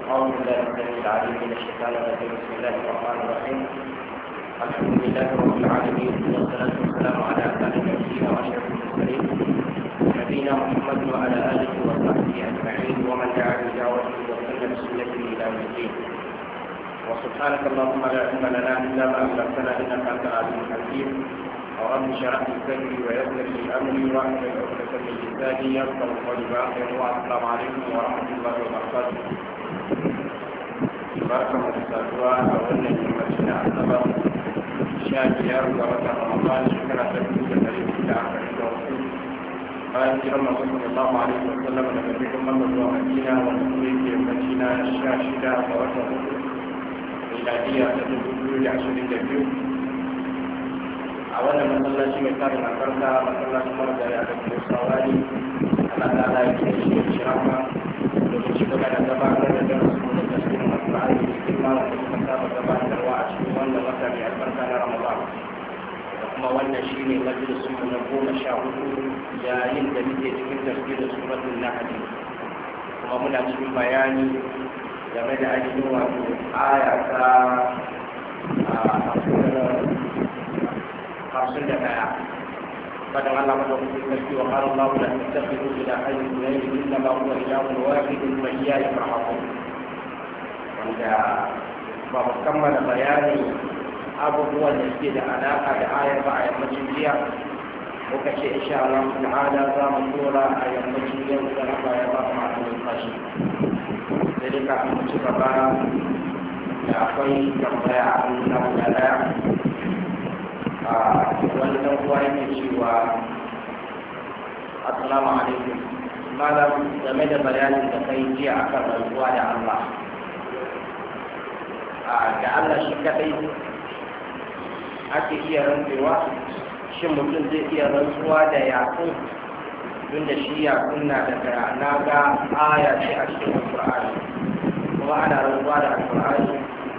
أعوذ بالله السميع العليم من الشيطان الرجيم. بسم الله الرحمن الرحيم. الحمد لله رب العالمين والصلاة والسلام على أسعد النبيين وأشرف المرسلين نبينا محمد وعلى آله وصحبه أجمعين ومن دعا بدعوته وسن بسنته إلى يوم الدين. وسبحانك اللهم لا علم لنا إلا ما علمتنا إنك أنت العليم الحكيم. رب اشرح لي صدري ويسر لي أمري واحلل عقدة من لساني يفقهوا قولي. السلام عليكم ورحمة الله وبركاته. barkan da saduwa a wannan yammaci na asabar 15 ga watan ramadan shekara ta 1444 bayan jiran masu sallallahu alaihi wa sallam daga birnin makka zuwa madina wanda kuma yake yammaci na 16 ga watan hudu miladiya ta 2022 a wannan masallaci mai tarin albarka masallacin margari a kan musawari Allah ta'ala ya ke shi shirafa domin ci gaba da gabatar da darasu da tasirin alƙur'ani da girma wanda kuma saba gabatarwa a cikin wannan wata mai albarka na Ramadan da kuma wannan shine majalisun mu na 14 yayin da muke cikin tafsirin suratul Nahl kuma muna cikin bayani game da ainihin wato aya ta 51 فدعا الله مدعوكم بالمسجد وقال الله لا تتخذوا إلهين اثنين إنما هو إله واحد فإياي فارهبون. wanda ba mu kammala bayani abubuwan da suke da alaƙa da ayar ba a yammacin jiya muka ce insha Allah ta'ala za mu tura a yammacin yau da Allah ya ba mu ma'anar fashi sai dai kafin mu ci gaba da akwai tambaya a nuna guda ɗaya wani dan uwa yake cewa assalamu alaikum malam game da bayanin da kai jiya akan rantsuwa da Allah da Allah shi kadai ake iya rantsewa shin mutum zai iya rantsuwa da yakun tun da shi yakun na daga na ga aya ce a cikin Alƙur'ani kuma ana rantsuwa da Alƙur'ani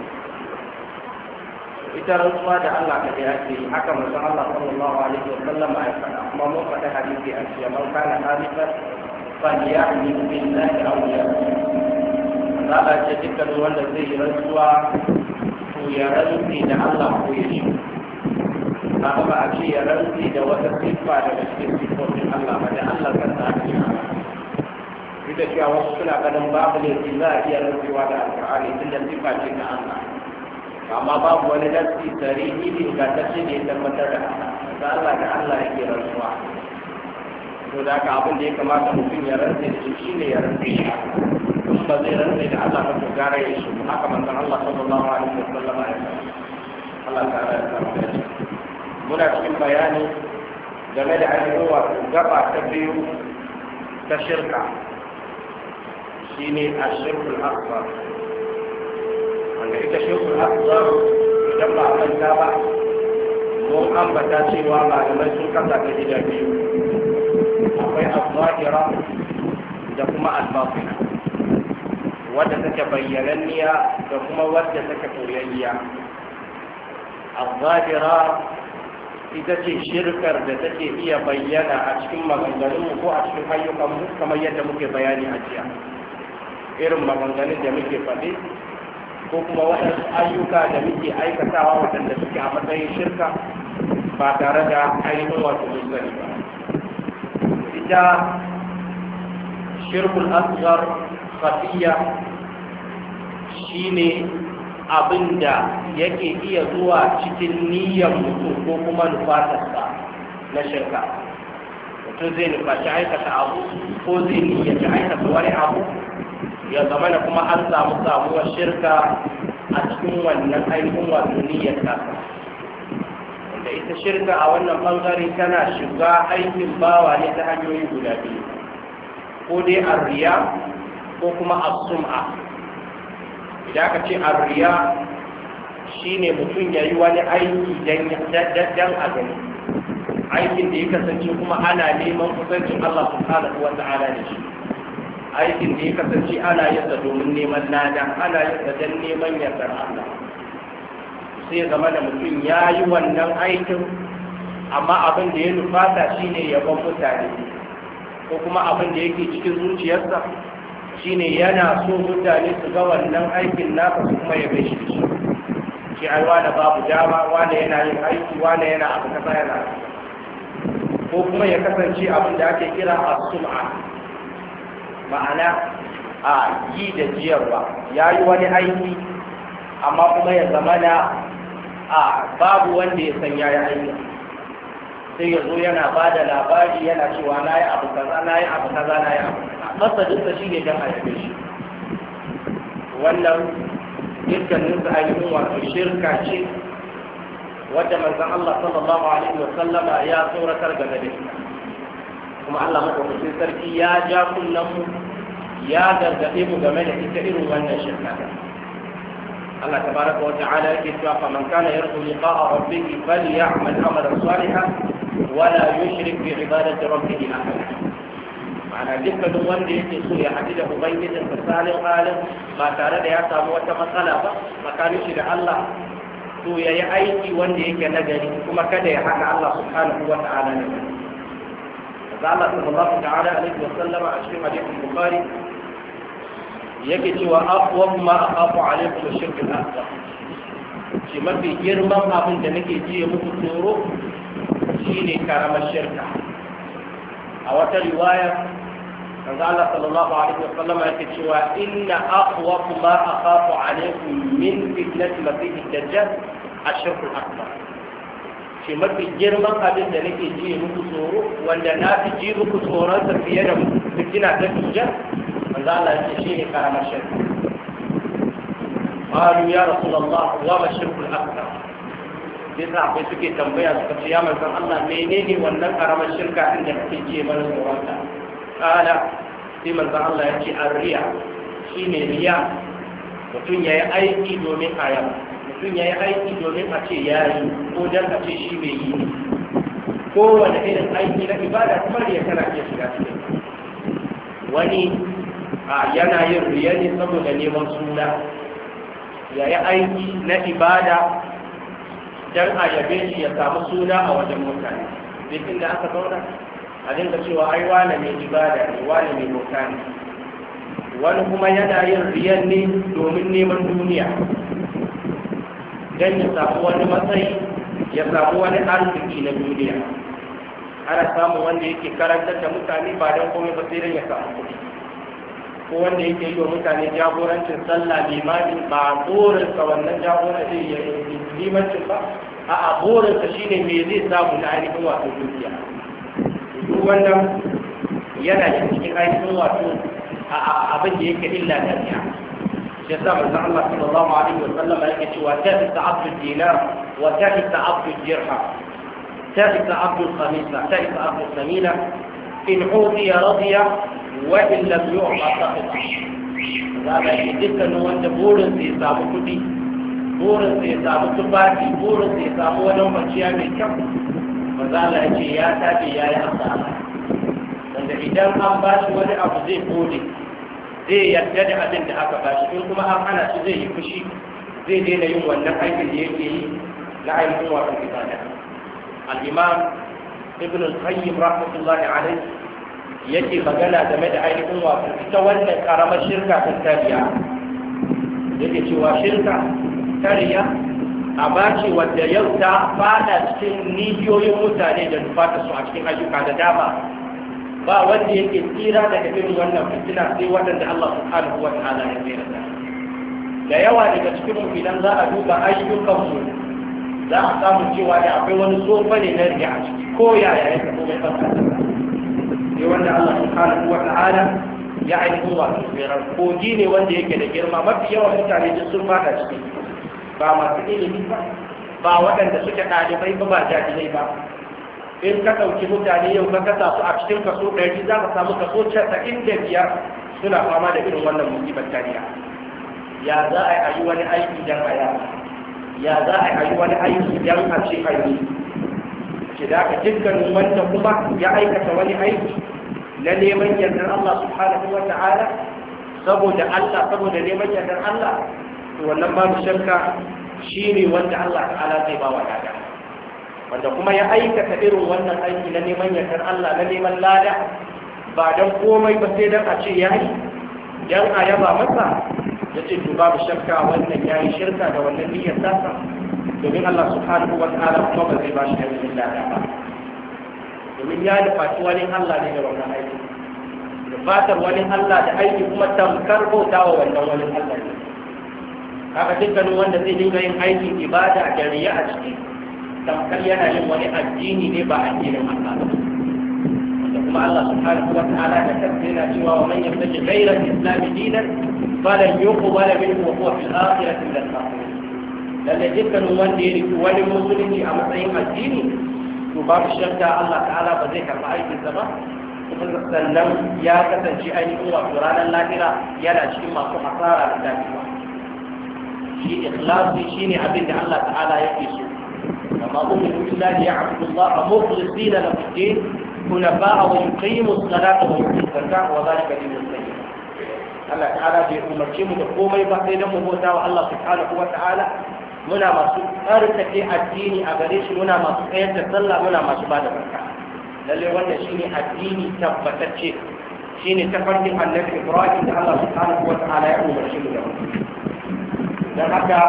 ita rantsuwa da Allah ka da ake yi haka mutum Allah sallallahu alaihi wa sallam ya faɗa kuma mun faɗa hadisi a cikin man kana halifan falyahmi billahi aw yasmut za a ce dukkan wanda zai yi rantsuwa to ya rantsi da Allah ko ya shi haka ba a ce ya rantsi da wata siffa daga cikin siffofin Allah ba da Allah kan ta ake duk da cewa wasu suna ganin babu ne za a iya rantsuwa da Alƙur'ani tunda siffa ce ta Allah amma babu wani nasi tarihi da ingantacce da ya tabbatar da Allah da Allah yake rantsuwa to da haka abin da ya kamata mutum ya rantse da shi shine ya rantse shi kuma ba zai rantse da Allah ba to gara ya shi haka manzon Allah sallallahu alaihi wasallam ya faɗa Allah ta'ala ya samu da shi muna cikin bayani game da ainihin wato gaba ta biyu ta shirka shine ashirkul akbar wanda ita shirkul akbar idan ba a manta ba mun ambata cewa malamai sun kasa ta gida biyu akwai al-zahira da kuma al-batina wadda take bayyananniya da kuma wadda take koyayya al-zahira ita ce shirkar da take iya bayyana a cikin maganganunmu ko a cikin ayyukanmu kamar yadda muke bayani a jiya irin maganganun da muke faɗi ko kuma waɗansu ayyuka da muke aikatawa waɗanda suke a matsayin shirka ba tare da ainihin wato musulmi ba ita shirkul asghar khafiya shine abinda yake iya zuwa cikin niyyar mutum ko kuma nufatarsa na shirka mutum zai nufaci aikata abu ko zai niyyaci aikata wani abu ya zama da kuma an samu samuwar shirka a cikin wannan ainihin wato niyyar tasa wanda ita shirka a wannan bangare tana shiga aikin bawa ne ta hanyoyi guda biyu ko dai arriya ko kuma as-sum'a idan aka ce arriya shine mutum ya yi wani aiki dan a gani aikin da ya kasance kuma ana neman kusancin Allah subhanahu wa ta'ala da shi aikin da ya kasance ana yin domin neman lada ana yin don neman yardar Allah sai zama da mutum ya yi wannan aikin amma abin da ya nufata shine yabon mutane ko kuma abin da yake cikin zuciyarsa shine yana so mutane su ga wannan aikin nasa su kuma ya bai shi shi ai wani babu dama, wani yana yin aiki, wani yana abu kaza yana ko kuma ya kasance abin da ake kira as-sum'a, ma'ana a yi da jiyarwa, ya yi wani aiki amma kuma ya zama na babu wanda ya san ya yi aiki, sai ya zo yana ba da labari yana cewa na yi abu kaza, na yi abu kaza, na yi abu masadinsa shi ne don haife shi. Wannan dukkaninsa ainihin wato shirka ce wadda manzon Allah sallallahu alaihi wa sallama ya tsoratar game da ita, kuma Allah madaukakin sarki ya ja kullum mu ya gargaɗe mu game da ita irin wannan shirka. Allah tabaraka wa ta'ala yake cewa faman kana yarju liqa'a rabbih falya'mal 'amalan salihan wa la yushrik bi 'ibadati rabbih ahada. Ma'ana dukkanin wanda yake so ya haɗu da ubangijin sa salin halin ba tare da ya samu wata matsala ba tsakanin shi da Allah, to yayi aiki wanda yake nagari kuma kada ya haɗa Allah subhanahu wa ta'ala ne. Allah sallallahu ta'ala alaihi wa sallama a cikin hadisin Bukhari yake cewa aqwa ma aqafu alaikum ash-shirk al-akbar, shi mafi girman abin da nake ji muku tsoro shine karamar shirka. A wata riwaya manzo Allah sallallahu alaihi wa sallama yake cewa inna aqwa ma aqafu alaikum min fitnati masih ad-dajjal ash-shirk al-akbar, shi mafi girman abin da nake ji muku tsoro wanda na fi ji muku tsoron sa fiye da fitina ta dajjal, manzo Allah yake shi ne karamar shirka. Qalu ya Rasulullah wa ma shirku al-akbar, sai sahabbai suke tambaya suka ce ya manzon Allah menene wannan karamar shirka din da kake ji mana tsoron ta? Qala sai manzon Allah ya ce ar-riya, shine riya, mutum yayi aiki domin ayaba, mutum ya yi aiki domin a ce ya yi ko don a ce shi mai yi ne. Kowane irin aiki na ibada kuma ya kana iya shiga cikin wani yana yin riya ne saboda neman suna, ya yi aiki na ibada don a yabe shi ya samu suna a wajen mutane. Duk inda aka zauna a dinga cewa ai wane mai ibada ne, wane mai bauta ne. Wani kuma yana yin riyan ne domin neman duniya, don ya samu wani matsayi, ya samu wani arziki na duniya. Ana samun wanda yake karantar da mutane ba don komai ba sai don ya samu kuɗi, ko wanda yake yi wa mutane jagorancin sallah limani ba burinsa wannan jagorancin ya limancin ba, a burinsa shine me zai samu na ainihin wato dukiya. Duk wannan yana cikin ainihin wato abin da yake illa da riya. يسمى الله صلى الله عليه وسلم يقول وتأس عبد الدينار وتأس عبد الدرهم تأس عبد الخميسة تأس عبد الثمينة إن أوتي رضي وإن لم يعطى سخط. هذا يجب أن أنت بورن سيسامو كتي بورن سيسامو تباتي بورن سيسامو ونوم الشيامي كم فذا يجي يا تابي يا أصحاب. وإذا إذا أنباش ولي أبزي قولي zai yarda da abin da aka bashi, in kuma an hana shi zai yi fushi, zai daina yin wannan aikin da yake yi na ainihin wasan ibada. Al-Imam Ibn al-Qayyim rahmatullahi alayhi yake magana game da ainihin wasan ita wannan karamar shirka ta tariya. Yake cewa shirka tariya abace wadda yau ta fada cikin nijiyoyin mutane da nufata su a cikin ayyuka da dama. Ba wanda yake tsira daga irin wannan fitina sai waɗanda Allah subhanahu wa ta'ala ya tsira da yawa daga cikin mu idan za a duba ayyukanmu za a samu cewa da akwai wani tsofa ne na riya a ciki ko yaya ya tafi mai fasa sai wanda Allah subhanahu wa ta'ala ya ainihin wato tsirar kogi ne wanda yake da girma, mafi yawan mutane duk sun fada ciki, ba masu ilimi ba waɗanda suke ɗalibai ba jahilai ba. In ka ɗauki mutane yau ka kasa su a cikin kaso 100 za ka samu kaso 95 suna fama da irin wannan musibar tariya. Ya za a yi wani aiki don a yaba, ya za a yi wani aiki don a ce a yi. Ke da ka dukkanin wanda kuma ya aikata wani aiki na neman yardar Allah subhanahu wa ta'ala saboda neman yardar Allah, to wannan babu shakka shine wanda Allah ta'ala zai ba wa lada. Wanda kuma ya aikata irin wannan aiki na neman yardar Allah, na neman lada ba don komai ba sai don a ce ya yi, dan a yaba masa ya ce to babu shakka wannan ya yi shirka da wannan niyyar tasa domin Allah subhanahu wa ta'ala kuma ba zai ba shi aikin lada ba domin ya nufaci wani Allah ne da wannan aiki nufatar wani Allah da aiki kuma tamkar bauta wa wannan wani Allah ne haka dukkanin wanda zai dinga yin aikin ibada da riya a ciki tamkar yana yin wani addini ne ba addinin Allah ba wanda kuma Allah subhanahu wa ta'ala da kansa yana cewa wa man yattaji ghayra al-islam dinan falan yuqbala minhu wa huwa fil akhirati min al-khasirin lalle dukkanin wanda ya riki wani musulunci a matsayin addini to babu shakka Allah ta'ala ba zai karɓi aikinsa ba kuma sannan ya kasance ainihin wato ranar lahira yana cikin masu hasara da dacewa shi ikhlasi shine abin da Allah ta'ala yake so amma umiru billahi ya'budu Allah mukhlisina lahu ad-din hunafa'a wa yuqimu as-salata wa yu'tu az-zakata wa dhalika dinul qayyim Allah ta'ala bai umarce mu da komai ba sai dan mu bauta wa Allah subhanahu wa ta'ala muna masu tsarkake addini a gare shi muna masu tsayar da sallah muna masu ba da barka lalle wannan shine addini tabbatacce shine tafarkin annabi Ibrahim da Allah subhanahu wa ta'ala ya umarci mu da dan haka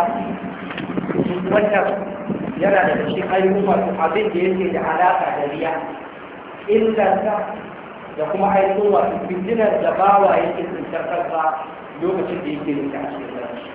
wannan yana da cikin ayyukan wato abin da yake da alaka da riya inganta da kuma ayyukan wato fitinar da bawa yake tsintar kansa lokacin da yake yin ta a cikin sarki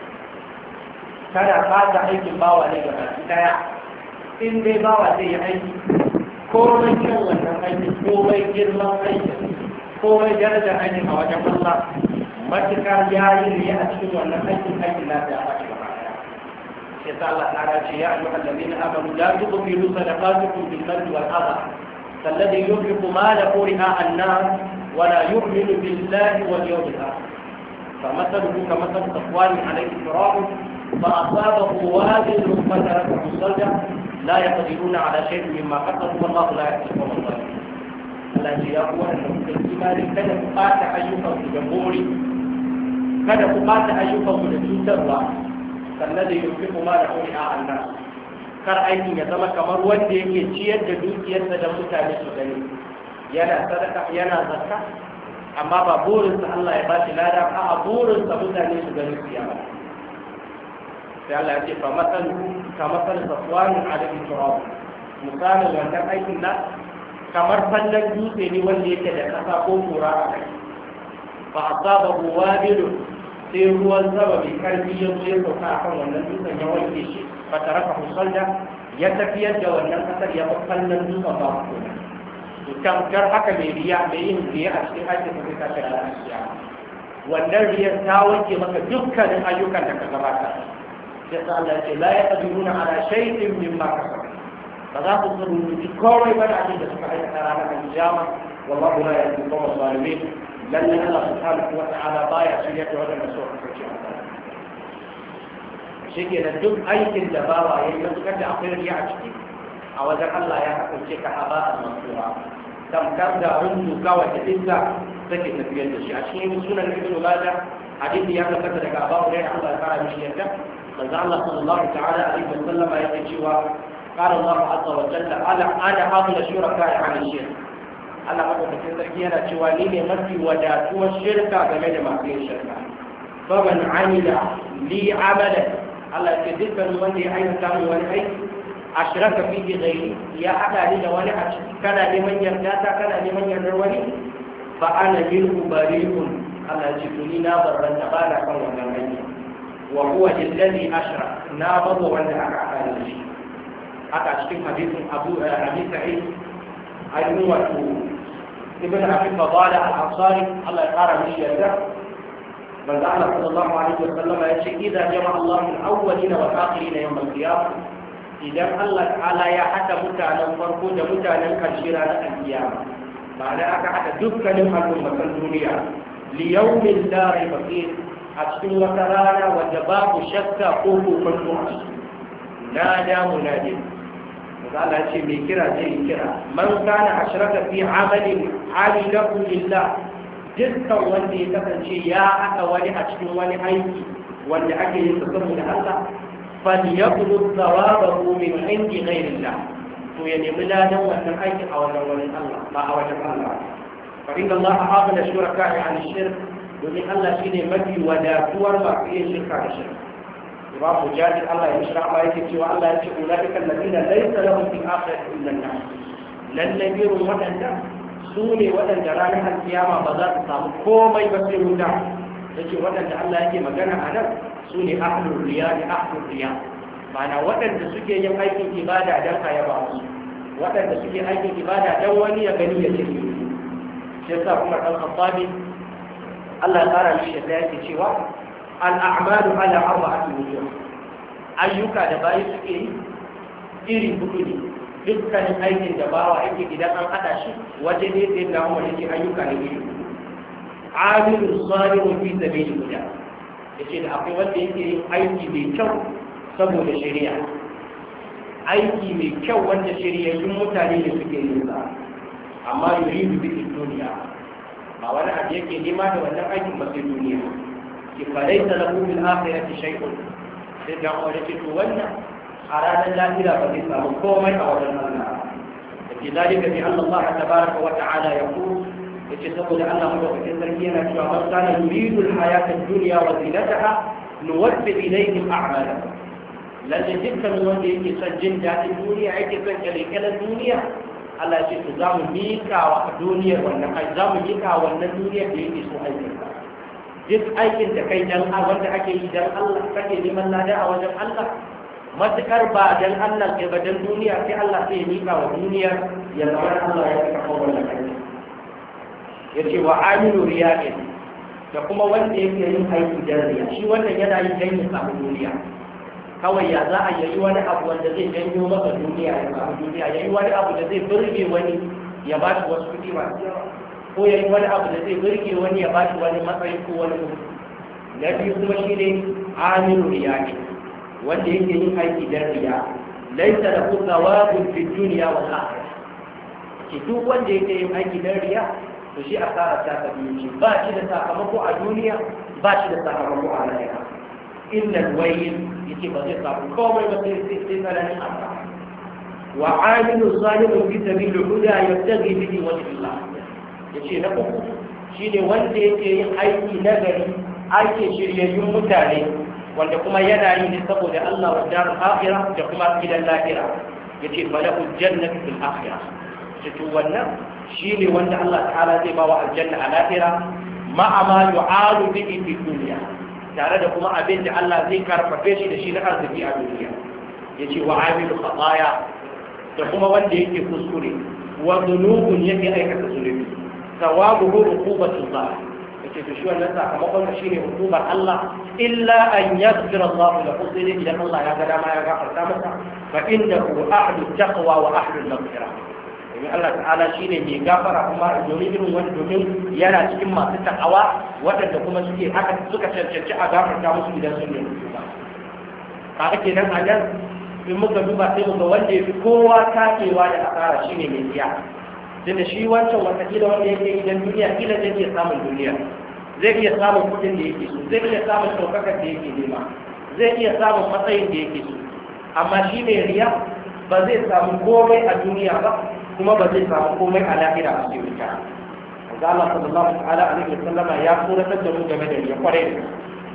kada fata aikin bawa ne ga baki daya in dai bawa zai yi aiki komai kyan wannan aiki komai girman aiki komai darajar aiki a wajen Allah matukar ya yi riya a cikin wannan aikin lafiya a cikin gaba daya sai sa Allah ta ce ya ayyuhal ladina amanu la tubtilu sadaqatukum bil manni wal adha kalladhi yunfiqu malahu ri'a an-nas wa la yu'minu billahi wal yawmil akhir فمثله كمثل صفوان عليه تراب فأصابه وابل فتركه صلدا لا يقدرون على شيء مما كسبوا والله لا يهدي القوم الظالمين. الذي يقول أن الإيمان كان تقاط أيها الجمهور كان تقاط أيها الجمهور كالذي ينفق ماله رئاء الناس kar aikin ya zama kamar wanda yake ciyar da dukiyarsa da mutane su gani yana sadaka yana zakka amma ba burinsa Allah ya ba shi lada a burinsa mutane su gani su yawa sai Allah ya ce fa masal ka masal safwanin alaihi turab misalin wannan aikin na kamar fallan dutse ne wanda yake da kasa ko kura a kai fa asabahu wabilun sai ruwan sama mai karfi ya zo ya sauka akan wannan dutsen ya wanke shi fa taraka musalda ya tafiyar da wannan kasar ya bar fallan dutsen ba ko tamkar haka mai riya mai yin riya a cikin aikin da zai tashi a lafiya wannan riyar ta wanke maka dukkanin ayyukan da ka gabata sai sa Allah ya ce la yaqdiruna ala shay'in mimma kasabu ba za ku rubuci komai ba da abin da suka aikata ranar kiyama wallahu la yahdi al-qawma adh-dhalimin lalle Allah subhanahu wa ta'ala baya shirya da wadanda suka kace shi ke da duk aikin da bawa yayi matukar da akwai riya a ciki a wajen Allah ya kasance ka haba al-mansura tamkar da rundu kawai da izza take tafiyar da shi a cikin sunan Ibn Majah hadisi ya tabbata daga Abu Hurairah Allah ya fara mishi yadda manzo Allah sallallahu ta'ala alaihi wa sallam yake cewa qala Allah azza wa jalla ana hawla shuraka ala shirk Allah madaukakin sarki yana cewa ni ne mafi wadatuwar shirka game da masu yin shirka faman amila li amala Allah ya ce dukkan wanda ya aikata mu wani aiki ashraka fihi ghairi ya hada ni da wani a ciki kana neman yarda ta kana neman yardar wani fa ana minhu bari'un Allah ya ce ni na barranta ba da kan wannan aiki wa huwa alladhi ashrak na babu wanda aka akala shi haka cikin hadisin Abu Sa'id ayyun wato ibn Abi Fadala al-Ansari Allah ya kara mishi yarda manzo Allah sallallahu alaihi wa sallam ya ce idan jama'a Allahu al-awwalin wal akhirin yawm al-qiyamah idan Allah ta'ala ya haɗa mutanen farko da mutanen ƙarshe ranar alkiyama ma'ana aka haɗa dukkanin al'ummatan duniya li yawmin la rayba fihi a cikin wata rana wadda babu shakka ko kokonto a ciki nada munadi Allah ce mai kira zai kira man kana ashraka fi amalin alilahu lillah dukkan wanda ya kasance ya haɗa wani a cikin wani aiki wanda ake yin sa saboda Allah فليطلب ثوابه من عند غير الله وينمي لا دون الحج او دون الله ما او الله فإن الله أغنى الشركاء عن الشرك domin Allah shine mafi wadatuwar masu yin shirka da shirka. Imam Mujahid Allah ya shira ma yake cewa Allah ya ce ulaika alladhina laysa lahum fil akhirati illa an-nar. Lalle birun wadanda su ne wadanda ranar alkiyama ba za su samu komai ba sai wuta. Yace wadanda Allah yake magana a nan su ne ahlul riya ma'ana wadanda suke yin aikin ibada dan ayaba musu, wadanda suke aikin ibada dan wani ya gani ya ce shi yasa kuma dan Khattabi Allah ya tsara mishi da yake cewa al'amalu ala arba'ati wujuh, ayyuka da bayi suke yi iri hudu ne. Dukkanin aikin da bawa yake idan an hada shi waje ne sai da mu yake ayyuka ne iri. Amilun salihun fi sabilillah, yace da akwai wanda yake yin aiki mai kyau saboda shari'a, aiki mai kyau wanda shari'ayyun mutane ne suke yin sa, amma yuridu bi duniya, ba wani abu yake nema da wannan aikin ba sai duniya. فليس له في الآخرة شيء سيدنا عمر يقول وانا أراد الله إلى فليسه قومي أو الله. في ذلك بأن الله تبارك وتعالى يقول يتسبب أن الله في التركينة ومن كان يريد الحياة الدنيا وزينتها نوفي إليهم أعمالهم. لأن جدك من وجه يسجل ذات الدنيا عكسا كالكال الدنيا الله يقول زام ميكا والدنيا والنقاء زام ميكا والدنيا بيدي سوء duk aikin da kai dan wanda ake yi dan Allah kake neman lada a wajen Allah, matukar ba dan Allah ke ba dan duniya, sai Allah sai ya mika wa duniya ya zama Allah ya saka wannan aiki. Yace wa amilu riya'in, da kuma wanda yake yin aiki dan riya, shi wannan yana yin dan ya samu duniya kawai. Ya za a yi wani abu wanda zai janyo masa duniya ya samu duniya, yayi wani abu da zai burge wani ya ba shi wasu kuɗi masu yawa, ko ya yi wani abu da zai burge wani ya bashi wani matsayi ko wani mutum. Na biyu kuma shi ne amiru riya, wanda yake yin aiki dan riya, laisa da ku thawabun fi dunya wal akhirah. Ki duk wanda yake yin aiki dan riya to shi asara ta biyu ce, ba shi da sakamako a duniya, ba shi da sakamako a lahira. Innal wayl yake ba zai samu komai ba sai tsananin asara. Wa amilu salihun fi sabilil huda yabtaghi bihi wajha Allah. Yace na uku shine wanda yake yin aiki nagari, aikin shiryayyun mutane, wanda kuma yana yi ne saboda Allah wa darul akhirah da kuma gidan lahira. Yace falahu jannatu fil akhirah. To wannan shine wanda Allah ta'ala zai bawa aljanna a lahira, ma'a ma yu'alu bihi fi dunya, tare da kuma abin da Allah zai karfafe shi da shi na arziki a duniya. Yace wa amilu khataya, da kuma wanda yake kuskure, wa dhunubun yake aikata zunubi, thawabuhu uqubatullah. Yace to shi wannan sakamakon shi ne hukumar Allah, illa an yaghfira Allah lahu, sai idan Allah ya ga dama ya gafarta masa, fa innahu ahlu taqwa wa ahlu maghfirah. Domin Allah ta'ala shine mai gafara, kuma domin irin wani domin yana cikin masu takawa waɗanda kuma suke haka suka cancanci a gafarta musu idan sun yi hukuma. Kaga kenan a nan in muka duba sai muga wanda ya fi kowa takewa da asara shine mai tsiya. Tunda shi wancan watakila wanda yake idan duniya kila zai iya samun duniya, zai iya samun kudin da yake so, zai iya samun ɗaukakar da yake nema, zai iya samun matsayin da yake so, amma shi mai riya ba zai samu komai a duniya ba, kuma ba zai samu komai a lahira a cikin wuta. Ga Allah sallallahu alaihi wa sallama ya tsoratar da mu game da riya kwarai da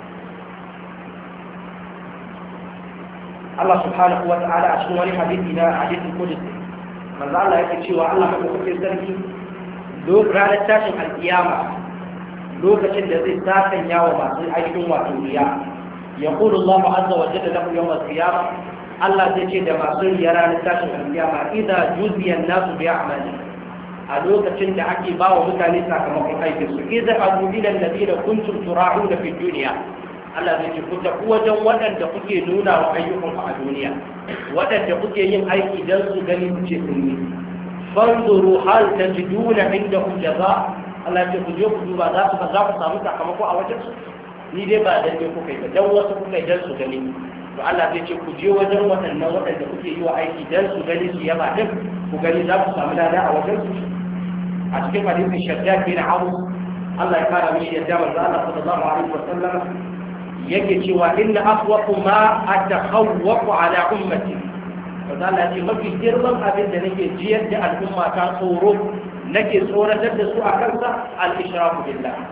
Allah subhanahu wa ta'ala a cikin wani hadisi na hadisin qudsi, manzo Allah yake cewa Allah madaukakin sarki ranar tashin alkiyama, lokacin da zai sakanya wa masu aikin wato riya, yaqulu Allahu azza wa jalla lahu yawm al-qiyamah, Allah zai ce da masu riya ranar tashin alkiyama, idza juziya an-nasu bi a'mali, a lokacin da ake ba wa mutane sakamakon aikin su, idza aqudila alladhina kuntum tura'una fi dunya, Allah zai ce ku tafi wajen waɗanda kuke nuna wa ayyukan a duniya, waɗanda kuke yin aiki don su gani ku ce sun yi. Fanzuru hal tajiduna indahum jaza, Allah ce ku je ku duba za ku samu sakamako a wajen su. Ni dai ba dan ne kuka yi ba, dan wasu kuka yi dan su gani. To Allah zai ce ku je wajen waɗannan waɗanda kuke yi wa aiki dan su gani su yaba din, ku gani za ku samu lada a wajen su. A cikin hadisin Shaddad bin Abu, Allah ya fara mishi yadda manzo Allah sallallahu alaihi wa sallam yake cewa inna afwaqu ma atakhawwaqu ala ummati, wanda Allah ce mafi girman abin da nake jiyar da al'umma ta tsoro, nake tsoratar da su a kansa al-ishraku billah.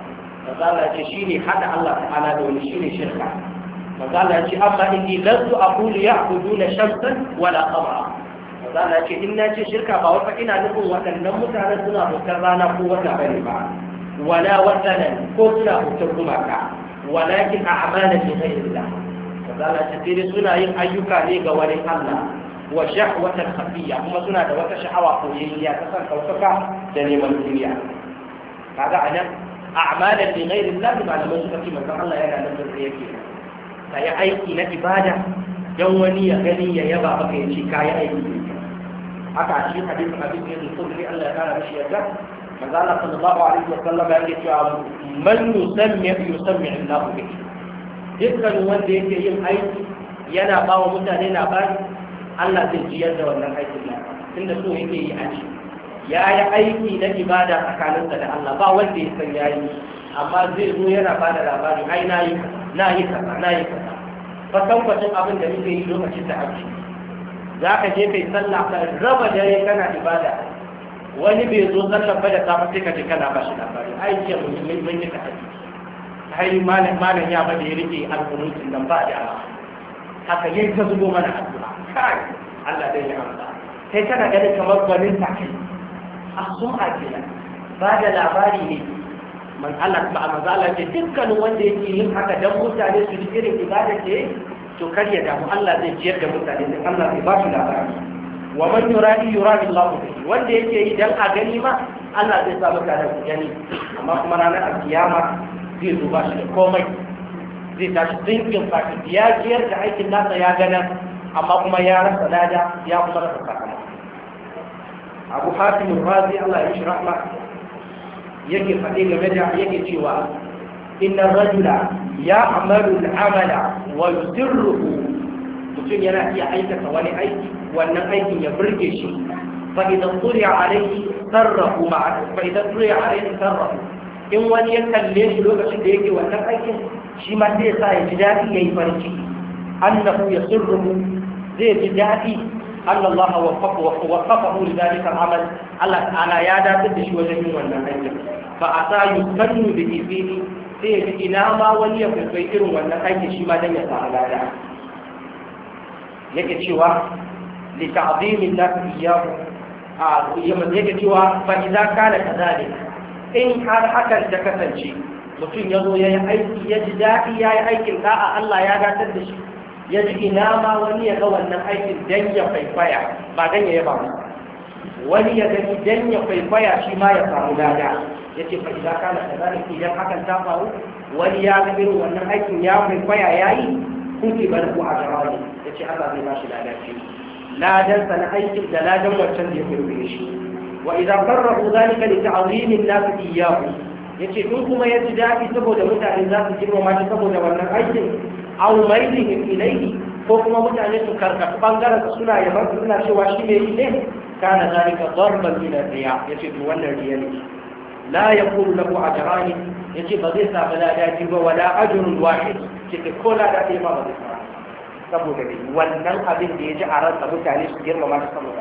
manzo Allah ya ce shine hada Allah ta'ala da wani shine shirka. manzo Allah ya ce amma inni lastu aqulu ya'buduna shamsan wala qamara. manzo Allah ya ce in na ce shirka ba wata ina nufin waɗannan mutanen suna bautar rana ko wata bane ba wala watanan ko suna bautar gumaka walakin a'malan li ghayrillah. manzo Allah ya ce suna yin ayyuka ne ga wani Allah wa shahwatan khafiyya kuma suna da wata sha'awa koyayya ta san kaukaka da neman duniya. kaga anan a'malan li ghayrillah malaman suka ce manzo Allah yana nan da yake ka yi aiki na ibada don wani ya gani ya yaba maka ya ce ka yi aiki. haka a cikin hadisin abin da ya zo Allah ya kara mishi yadda manzo Allah sallallahu alaihi wa sallam ya ce cewa man yusammi Allah bihi. dukkan wanda yake yin aiki yana ba wa mutane labari Allah zai jiyar da wannan aikin nan tunda so yake yi a ci ya yi aiki na ibada tsakaninsa da Allah ba wanda ya san yayi amma zai zo yana ba da labari ai na yi kaza kwatankwacin abin da muke yi lokacin da ake za ka je kai sallah ka raba dare kana ibada wani bai zo sallah ba da safe sai ka je kana ba shi labari ai ce mun yi ka haji ai malam ya bada ya rike alƙunutin nan ba da haka yayin ka zubo mana addu'a kai Allah dai ya amsa sai kana ganin kamar gwanin ta kai a sun akila ba da labari ne man Allah ba mazala ce dukkan wanda yake yin haka dan mutane su ji irin ibada ce to kar ya damu Allah zai ciyar da mutane sai Allah zai ba su labari wa man yuradi Allah bihi wanda yake yi dan a gani ma Allah zai sa mutane su gani amma kuma ranar alkiyama zai zo ba shi da komai zai tashi tsinkin fati ya ciyar da aikin nasa ya gana amma kuma ya rasa lada ya kuma rasa sakamako. Abu Hatim Razi Allah ya shi rahma yake faɗi game da yake cewa inna rajula ya amalu al'amala wa yusirruhu. mutum yana iya aikata wani aiki wannan aikin ya burge shi fa idan turiya alaihi sarrafu ma'a fa idan turiya alaihi sarrafu in wani ya kalle shi lokacin da yake wannan aikin shi ma zai sa ya ji daɗi ya yi farin ciki annahu yasurruhu zai ji daɗi أن الله وفقه لذلك العمل الله تعالى يا دابد شي وجه wannan aikin fa asa yusannu bi ibini sai ya ina ma wani ya kai irin wannan aikin shi ma dan ya samu lada yake cewa li ta'zim an-nas iyyahu yake cewa fa idza kana kadhalik in har hakan ta kasance mutum yazo yayi aiki ya ji dadi yayi aikin da'a Allah ya datar da shi ya ji ina ma wani ya ga wannan aikin dan ya kwaikwaya ba dan ya yaba ba wani ya gani dan ya kwaikwaya shi ma ya samu lada yace fa idan kana kazalik idan hakan ta faru wani ya ga irin wannan aikin ya kwaikwaya yayi kuke bar ku a jarabi yace Allah zai ba shi lada ce ladan sana aikin da ladan wancan da ya kwaikwaye shi wa idan qarrabu zalika li ta'zim an-nas iyyahu yace in kuma ya ji dadi saboda mutane za su girmama shi saboda wannan aikin aw mailihim ilayhi ko kuma mutane su karkata bangaren suna yaban suna cewa shi ne ne kana zalika darban min ar-riya yace to wannan riya ne la yakunu lahu ajrani yace ba zai samu ladaji ba wala ajrun wahid kike ko ladaji ba zai samu saboda wannan abin da yaji a ransa mutane su girmama shi saboda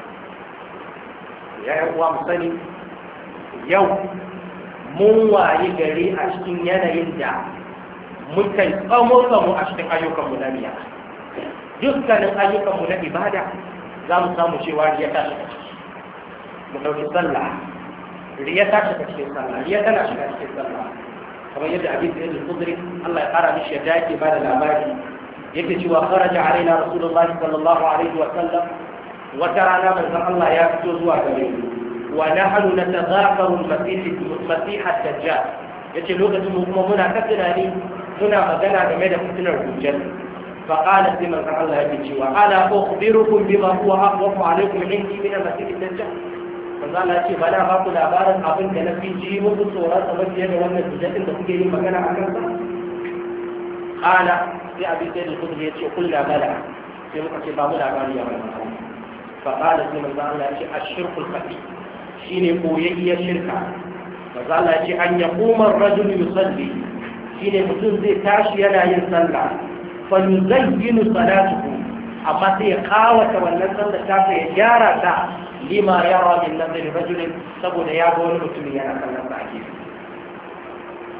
ya yi uwa musani yau mun wayi gari a cikin yanayin da mukan tsamo a cikin ayyukanmu na miya dukkanin ayyukanmu na ibada za mu samu cewa riya ta shiga ciki mu ɗauki sallah riya ta shiga cikin sallah riya tana shiga cikin sallah kamar yadda abin da yake kudri Allah ya fara mishi yadda yake ba da labari yake cewa kharaja alaina rasulullah sallallahu alaihi wa sallam wata rana manzon Allah ya fito zuwa gare mu wa nahnu natadhakaru al-masih ad-dajjal yace lokacin mu kuma muna ta tunani muna magana game da fitinar dujjal fa qala sai manzon Allah yake cewa ala ukhbirukum bima huwa aqwa alaykum indi min al-masih ad-dajjal manzon Allah yace bana ba ku labarin abin da na fi ji muku tsoron sa mafiya da wannan dujjal da kuke yin magana akan sa qala sai abin da kuke yace kullu bala sai muka ce ba mu labari ya manzon فقال سيما الله الشرك الخفي شيني قوية شركة فقال أن يقوم الرجل يصلي شيني متون زي تاشي ينا يصلى فيزين صلاته أما سيقاوة والنسل تاشي يجارة لما يرى من نظر الرجل سبو نيابون متون ينا صلى الله عليه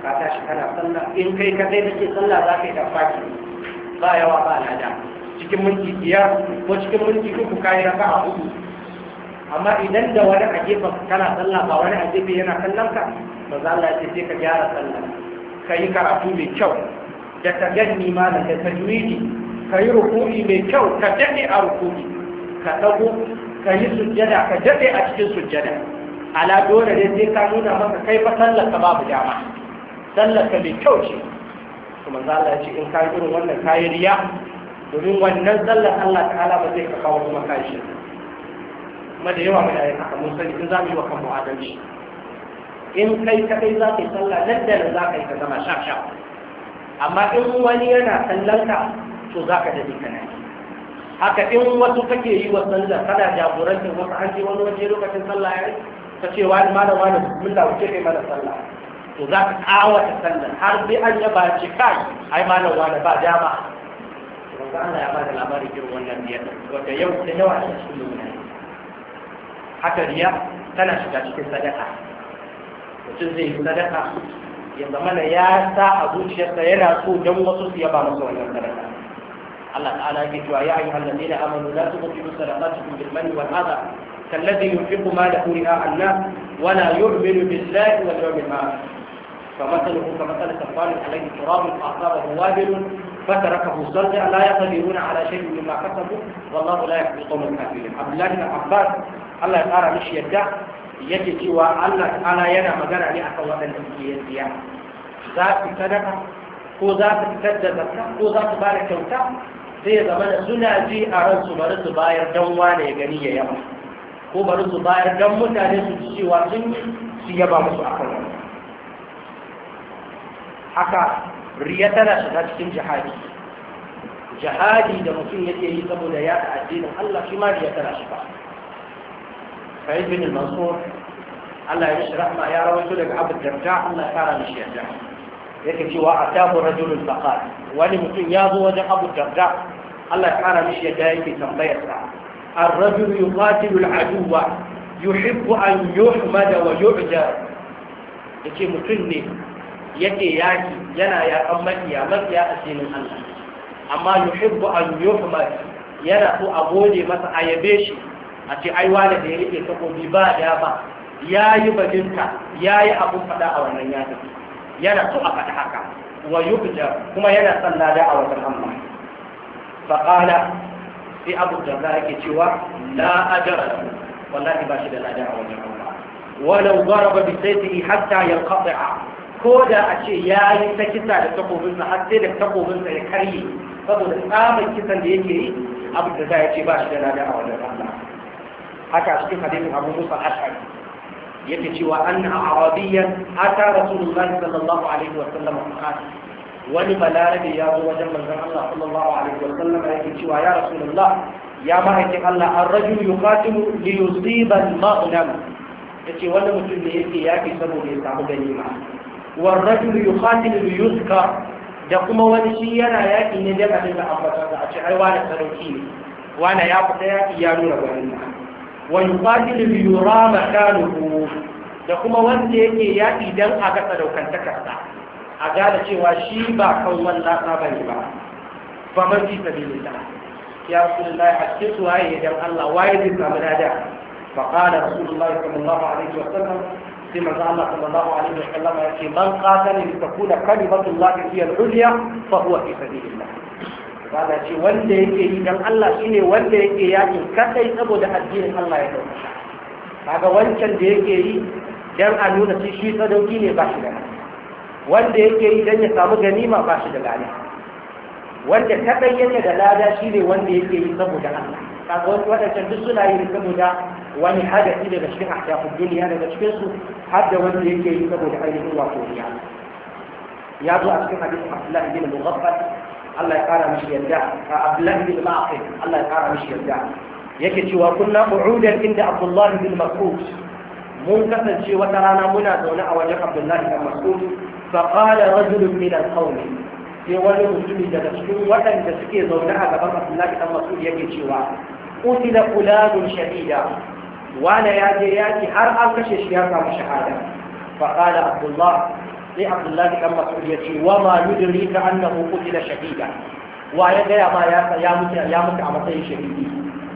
ka tashi kana sallah in kai kadai kake sallah za ka yi tafaki ba yawa ba lada cikin minti 5 ko cikin minti 3 kai raka'a 4 amma idan da wani a gefen kana sallah ba wani a gefe yana kallon ka ba za Allah ya ce sai ka gyara sallah ka yi karatu mai kyau da ta ganni malam da tajwidi ka yi ruku'i mai kyau ka dade a ruku'i ka dago ka yi sujjada ka dade a cikin sujjada ala dole ne sai ka nuna maka kai fa sallar ka babu dama sallar ka mai kyau ce kuma za Allah ya ce in ka yi irin wannan kayi riya domin wannan sallar Allah ta'ala ba zai ka kawo kuma kai shi kuma da yawa mai ayyuka haka mun sani in za mu yi wa kanmu adalci in kai kadai za ka yi sallah nan da nan za ka yi ka zama sha amma in wani yana sallar ka to za ka dade kana haka in wasu kake yi wa sallar kana jagorantar wasu an je wani waje lokacin sallah ya yi ka ce wani malam wani bismillah wuce kai mana sallah to za ka kawata sallar har sai an yaba ce kai ai malam wani ba dama wanda Allah ya ba da labarin irin wannan biyar wanda yau da yawa a cikin mutane haka riya tana shiga cikin sadaka mutum zai yi sadaka ya zama da ya sa a zuciyarsa yana so don wasu su yaba masa wannan sadaka Allah ta'ala ya cewa ya ayyuhal ladina amanu la tubtilu sadaqatukum bil manni wal adha kalladhi yunfiqu malahu ri'a an-nas wa la yu'minu billahi wal yawmil akhir فمثله كمثل صفوان عليه تراب فأصابه وابل فتركه صلدا لا يقدرون على شيء مما كسبوا والله لا يهدي القوم الكافرين. عبد الله بن عباس الله يقرا مش يدع yake cewa Allah ta'ala yana magana ne akan waɗanda suke yin riya za su sadaka ko za su fitar da zakka ko za su bada kyauta sai ya zama da suna ji a ransu bari su bayar dan wane ya gani ya yaba ko bari su bayar dan mutane su ji cewa sun yi su yaba musu akan wannan haka riya tana shiga cikin jihadi da mutum yake yi saboda ya ta addinin Allah shi ma riya tana shiga Sa'id bin al-Mansur Allah ya mishi rahma ya rawaito daga Abu Darda Allah ya fara mishi yarda yake cewa atahu rajulun faqal wani mutum ya zo wajen Abu Darda Allah ya fara mishi yarda yake tambayar sa ar-rajul yuqatilu al-aduwa yuhibbu an yuhmada wa yu'jar yace mutum ne yake yaki yana yakan makiya a cikin Allah amma yuhibbu an yuhmad yana so a gode masa a yabe shi a ce ai wani da ya rike takobi ba da ba yayi bajinta yayi abun fada a wannan yakin yana so a fada haka wa yubja kuma yana son lada a wajen Allah fa qala sai Abu Darda yake cewa la ajra wallahi ba shi da lada a wajen Allah walau daraba bi sayfihi hatta yanqati'a ko da a ce ya yi ta kisa da takobinsa har sai da takobinsa ya karye saboda tsamin kisan da yake yi abu da za ya ce ba shi da lada a wajen Allah haka cikin hadisin Abu Musa al-Ash'ari yake cewa anna arabiyyan ata rasulullah sallallahu alaihi wa sallam wani balarabe ya zo wajen manzon Allah sallallahu alaihi wa sallam yake cewa ya rasulullah ya ma'aikin Allah ar-rajul yuqatilu li yusiba al-maghnam yace wani mutum ne yake yaki saboda ya samu ganima والرجل يقاتل ليذكر da kuma wani shi yana yaƙi ne da abin da ambata da a ce ai wani sarauki ne wani ya fita yaƙi ya nuna wani wa yuqatilu li yura makanuhu da kuma wanda yake yaƙi dan a ga sadaukantakarsa a gane cewa shi ba kan wallasa bane ba fa man fi sabilillah ya rasulullahi hakki waye dan Allah waye zai samu dada fa qala rasulullahi sallallahu alaihi wa sallam كما قال الله صلى الله عليه وسلم من قاتل لتكون كلمة الله هي العليا فهو في سبيل الله هذا شيء wanda yake yi dan Allah shine wanda yake yaki kadai saboda addinin Allah ya dauka kaga wancan da yake yi dan a nuna shi sadauki ne ba shi da wanda yake yi dan ya samu ganima ba shi da lada wanda kadai yake da lada shine wanda yake yi saboda Allah kaga wadannan duk suna yi saboda wani hadasi daga cikin ahyafin duniya daga cikinsu har da wanda yake yi saboda ainihin wato riya ya zo a cikin hadisin Abdullahi bin Mughaffal Allah ya kara mishi yarda Abdullahi bin Ma'qil Allah ya kara mishi yarda yake cewa kunna qu'udan inda Abdullahi bin Mas'ud mun kasance wata rana muna zaune a wajen Abdullahi bin Mas'ud fa qala rajulun min al-qawm sai wani mutumi daga cikin waɗanda suke zaune a gaban Abdullahi bin Mas'ud yake cewa qutila fulanun shahida وانا ياجي har an kashe shi ya samu shahada fa qala abdullah sai Abdullahi dan Mas'ud ya ce wa ma yudrika annahu qutila shahida wa ya ga ma ya mutu a matsayin shahidi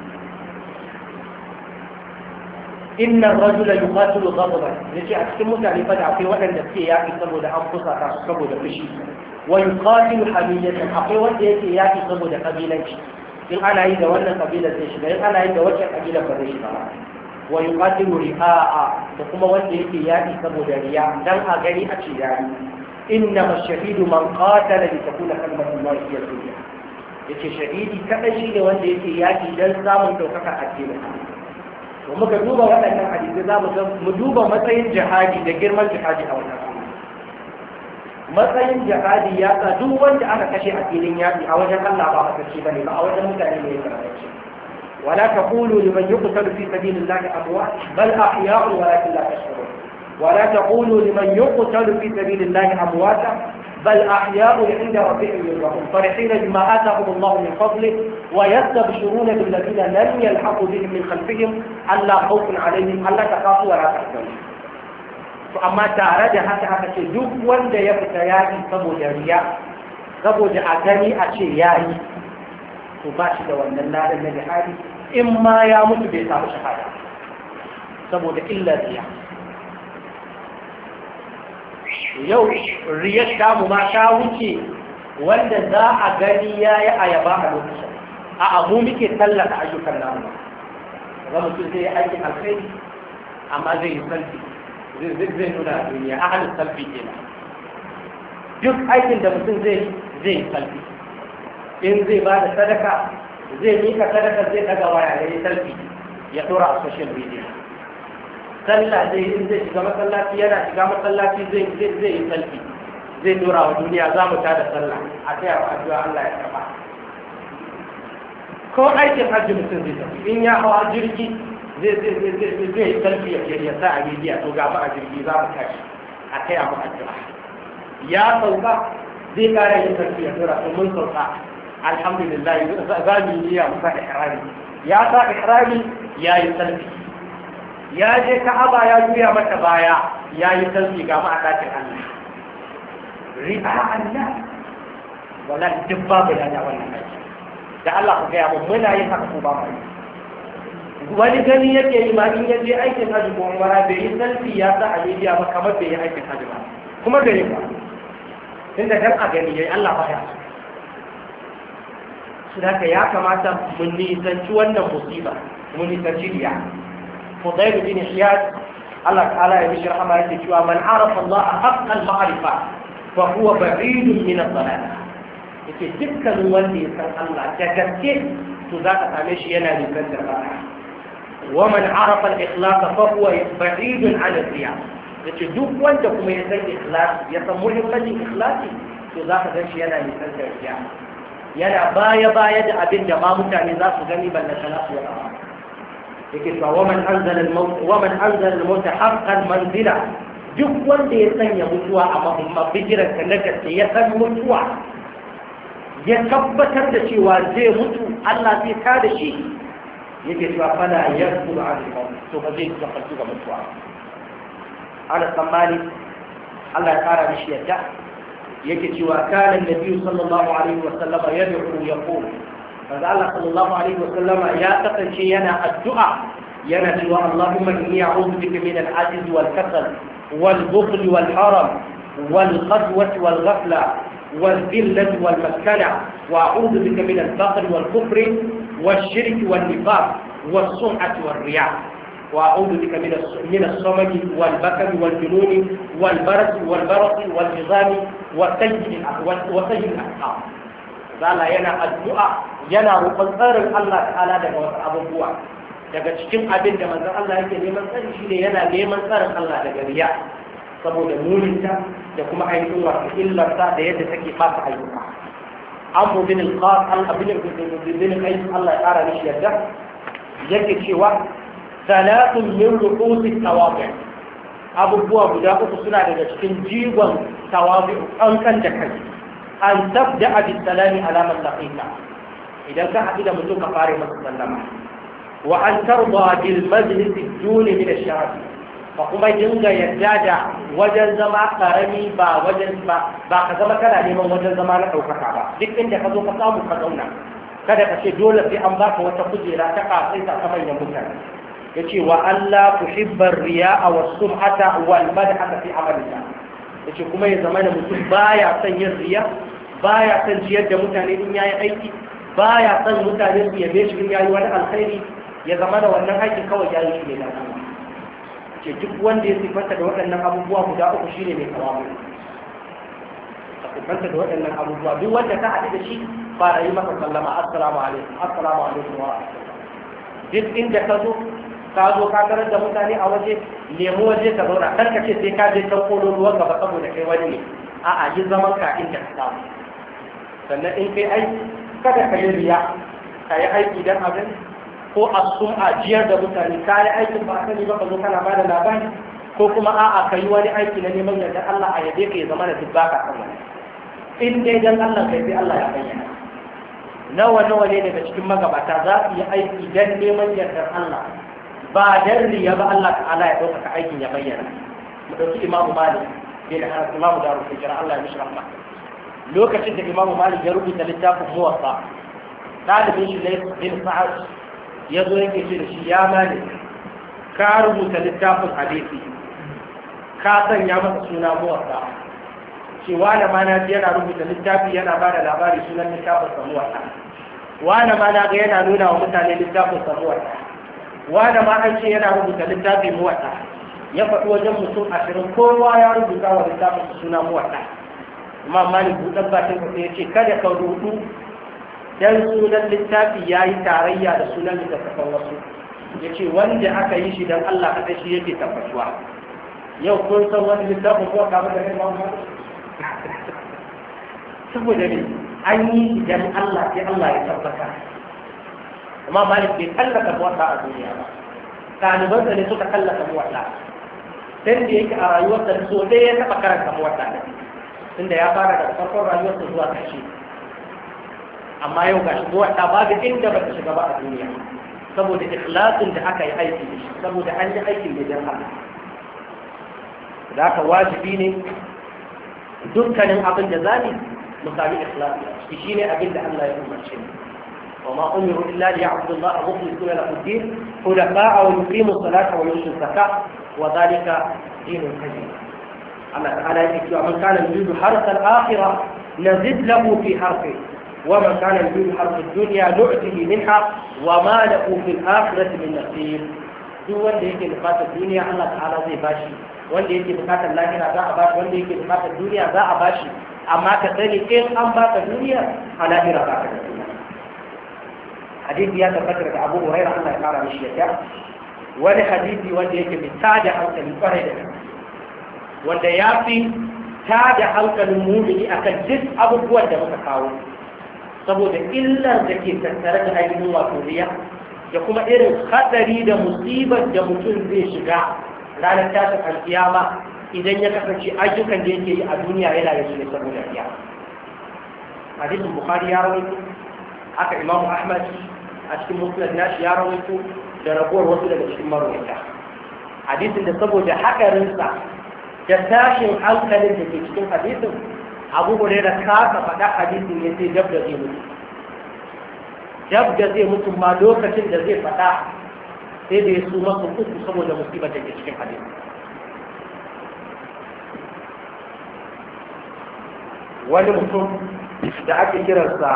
inna ar-rajula yuqatilu ghadaban yace a cikin mutane fa da akwai waɗanda suke yaki saboda an fusata su saboda fushi wa yuqatilu hamiyatan akwai wanda yake yaki saboda kabilanci in ana yi da wannan kabilar zai shiga in ana yi da wacce kabilar ba zai shiga wa yuqatilu ri'a'a da kuma wanda yake yaki saboda riya dan a gani a ce yayi innama ash-shahidu man qatala li takuna kalimatullahi hiya al-ulya yace shahidi kadai shine wanda yake yaki dan samun daukakar addini to muka duba waɗannan hadisi za mu duba matsayin jihadi da girman jihadi a wannan matsayin jihadi ya sa duk wanda aka kashe a filin yaƙi a wajen Allah ba a kashe bane ba a wajen mutane ne ya karɓace wala taqulu liman yuqtalu fi sabilillahi amwat bal ahya'un walakin la tash'urun wala taqulu liman yuqtalu fi sabilillahi amwat بل أحياء عند ربهم يرزقون فرحين بما آتاهم الله من فضله ويستبشرون بالذين لم يلحقوا بهم من خلفهم ألا خوف عليهم ألا تخافوا ولا تحزنوا فأما تعرض haka ce duk wanda ya fita yaƙi saboda riya saboda a gani a ce yayi to ba shi da wannan ladan na jihadi in ma ya mutu bai samu shahada saboda illar riya yau riyar damu ma ta wuce wanda za a gani ya yi ayaba a lokacin a abu muke tallata ayyukan namu ga mutum zai yi aikin alkhairi amma zai yi salfi zai nuna a duniya a halin salfi kenan duk aikin da mutum zai yi salfi in zai ba da sadaka zai mika sadaka zai daga waya ya yi salfi ya tura a social media sallah zai in zai shiga masallaci yana shiga masallaci zai yi salfi zai dora wa duniya za mu tada sallah a taya wa addu'a Allah ya karba ko aikin hajji mutum zai tafi in ya hawa jirgi zai yi salfi ya sa a media to gaba a jirgi za mu tashi a taya mu addu'a ya sauka zai kara yin salfi ya dora to mun sauka alhamdulillah za mu yi niyya mu sa ihrami ya sa ihrami ya yi salfi ya je Ka'aba ya juya mata baya ya yi salfi ga ma a ɗakin Allah ri'a Allah wala duk babu da wannan aiki da Allah ku gaya mu muna yin haka ko ba mu wani gani yake yi ma in ya je aikin hajji ko umara bai yi salfi ya sa a media ba kamar bai yi aikin hajji ba kuma bai yi ba tunda dan a gani yayi Allah ba ya su da ya kamata mun nisanci wannan musiba mun nisanci riya فضيل بن حياد الله تعالى يبشر حما يتجوى من عرف الله حق المعرفة فهو بعيد من الضلالة يكي تبكى نولي يسأل الله تكتك تذاك تعميش ينالي كنت ومن عرف الإخلاص فهو بعيد عن الرياء يكي دوك وانتكم يسأل إخلاص يسموه الذي إخلاصي تذاك تعميش ينالي كنت الرياء ينا بايا دا أبن جمامو تعني ذات غنيبا لثلاث وقعات yake cewa waman anzala al-maut haqqan manzila duk wanda ya sanya mutuwa a mabijiran ka na gaske ya san mutuwa ya tabbatar da cewa zai mutu Allah zai kada shi yake cewa fala yaqulu al-maut to ba zai tabbatu ga mutuwa ala tsammani Allah ya kara mishi yadda yake cewa kana annabi sallallahu alaihi wa sallam yad'u yaqul فقال الله صلى الله عليه وسلم يا تقنشي ينا الدعاء ينا سوى اللهم إني أعوذ بك من العجز والكسل والبخل والحرم والقسوة والغفلة والذلة والمسكنة وأعوذ بك من الفقر والكفر والشرك والنفاق والسمعة والرياء وأعوذ بك من الصمم والبكم والجنون والبرص والعظام وسيء الأسقام zala yana addu'a yana roƙon tsarin Allah ta'ala daga wasu abubuwa daga cikin abin da manzon Allah yake neman tsari shine yana neman tsarin Allah daga riya saboda mulinta da kuma ainihin wasu illarta da yadda take fasa ayyuka Amr bin al-Qas al-Abin bin Qais Allah ya ƙara mishi yadda yake cewa salatun min ruqusi tawabi abubuwa guda uku suna daga cikin jigon tawabi an kan da kai an tabda bi salami ala man laqita idan ka haɗu da mutum ka fare masa sallama wa an tarda bil majlis ad-duni min ash-sharaf ka kuma dinga yadda da wajen zama karami ba ka zama kana neman wajen zama na ɗaukaka ba duk inda ka zo ka samu ka zauna kada ka ce dole sai an baka wata kujera ta kasai ta manyan mutane yace wa Allah tuhibbar riya'a was sum'ata wal madhaka fi amalika yace kuma ya zama da mutum baya son yin riya baya son ciyar da mutane in yayi aiki baya son mutane su yabe shi in yayi wani alkhairi ya zama da wannan aikin kawai yayi shi ne da Allah ce duk wanda ya sifanta da waɗannan abubuwa guda uku shine mai kawamu a sifanta da waɗannan abubuwa duk wanda ka haɗu da shi fara yi masa sallama assalamu alaikum wa duk inda ka zo ka tarar da mutane a waje nemi waje ka zauna kar ka ce sai ka je can kololuwar gaba saboda kai wani ne a'a yi zaman ka inda ka samu sannan in kai aiki kada ka yi riya ka yi aiki don abin ko a sun ajiyar da mutane ka yi aikin ba a sani ba ka zo kana ba da labari ko kuma a'a ka yi wani aiki na neman yardar Allah a yabe ka ya zama da duk baka kan wani in dai dan Allah kai sai Allah ya bayyana nawa ne daga cikin magabata za su yi aiki dan neman yardar Allah ba dan riya ba Allah ta'ala ya ɗaukaka aikin ya bayyana mu ɗauki Imam Malik bin Anas Imam Darul Hijra Allah ya mishi rahma lokacin da Imam Malik ya rubuta littafin Muwatta dalibin shi bin Sa'ad ya zo yake ce da shi ya Malik ka rubuta littafin hadisi ka sanya masa suna Muwatta cewa da ma na ji yana rubuta littafi yana ba da labari sunan littafin sa Muwatta wani ma na ga yana nuna wa mutane littafin sa Muwatta wanda ma an ce yana rubuta littafin muwatta ya faɗi wajen mutum 20 kowa ya rubuta wa littafin suna muwatta amma malik buɗan bakin ka sai ya ce kada ka rubutu dan sunan littafi ya yi tarayya da sunan littattafan wasu ya ce wanda aka yi shi don Allah kaɗai shi yake tabbatuwa yau kun san wani littafin ko kamar da kai ma saboda ne an yi shi don Allah sai Allah ya tabbata amma malik bai kallaka muwatta a duniya ba ɗalibansa ne suka kallaka muwatta sai da yake a rayuwarsa so dai ya taɓa karanta muwatta ne tunda ya fara daga farkon rayuwarsa zuwa ƙarshe amma yau gashi muwatta babu inda ba ta shiga ba a duniya saboda ikhlasin da aka yi aiki da shi saboda an yi aikin da jan Allah da aka wajibi ne dukkanin abin da zani mu sami ikhlasi shi ne abin da Allah ya umarce mu وما أمروا إلا ليعبدوا الله مخلصين له الدين حنفاء ويقيموا الصلاة ويؤتوا الزكاة وذلك دين القيم الله تعالى يقول من كان يريد حرث الآخرة نزد له في حرثه ومن كان يريد حرث الدنيا نؤته منها وما له في الآخرة من نصيب duk wanda yake bukatar duniya Allah ta'ala zai bashi wanda yake bukatar lahira za a bashi wanda yake bukatar duniya za a bashi amma ka sani in an baka duniya a lahira ba ka da duniya hadisi ya tabbatar da Abu Hurairah Allah ya kara mishi yadda wani hadisi wanda yake mai tada hankali kwarai da gaske wanda ya fi tada hankalin mumini akan duk abubuwan da muka kawo saboda illar da ke tattare da ainihin wato riya da kuma irin hadari da musibar da mutum zai shiga ranar tashin alkiyama idan ya kasance ayyukan da yake yi a duniya yana yin su ne saboda riya hadisin Bukhari ya rawaito haka Imam Ahmad a cikin musnad nashi ya rawaito da ragowar wasu daga cikin marwaita hadisin da saboda hakarinsa da tashin hankalin da ke cikin hadisin Abu Hurairah kasa faɗa hadisin ya sai dab da zai mutu ma lokacin da zai faɗa sai da ya su masu uku saboda musibar da ke cikin hadisin wani mutum da ake kiransa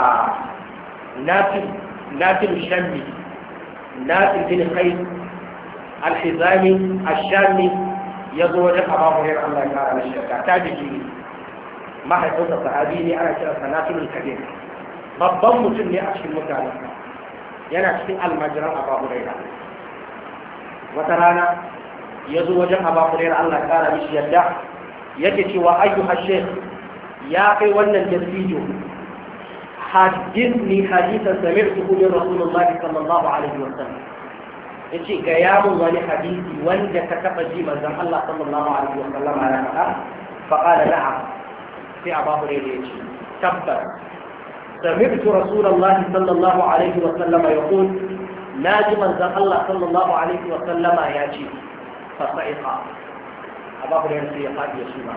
نافل الشامي نافل بن قيس الحزامي الشامي يزور أبا هريرة الله تعالى الشركة تاجي ما حيث الصحابي أنا كرا نافل الكبير babban mutum ne a cikin mutane yana cikin almajiran Abu Hurairah wata rana ya zo wajen Abu Hurairah Allah ya kara mishi yadda yake cewa ayyuha shaykh ya kai wannan dattijo حدثني حديثا سمعته من رسول الله صلى الله عليه وسلم yace ga yamun wani hadisi wanda ka taba ji manzon Allah sallallahu alaihi wasallam ya faɗa fa qala na'am sai Abu Hurairah yace tabbas sami'tu Rasulullah sallallahu alaihi wasallam yaqul naji manzon Allah sallallahu alaihi wasallam yace fasa'iqa Abu Hurairah sai ya fadi ya suma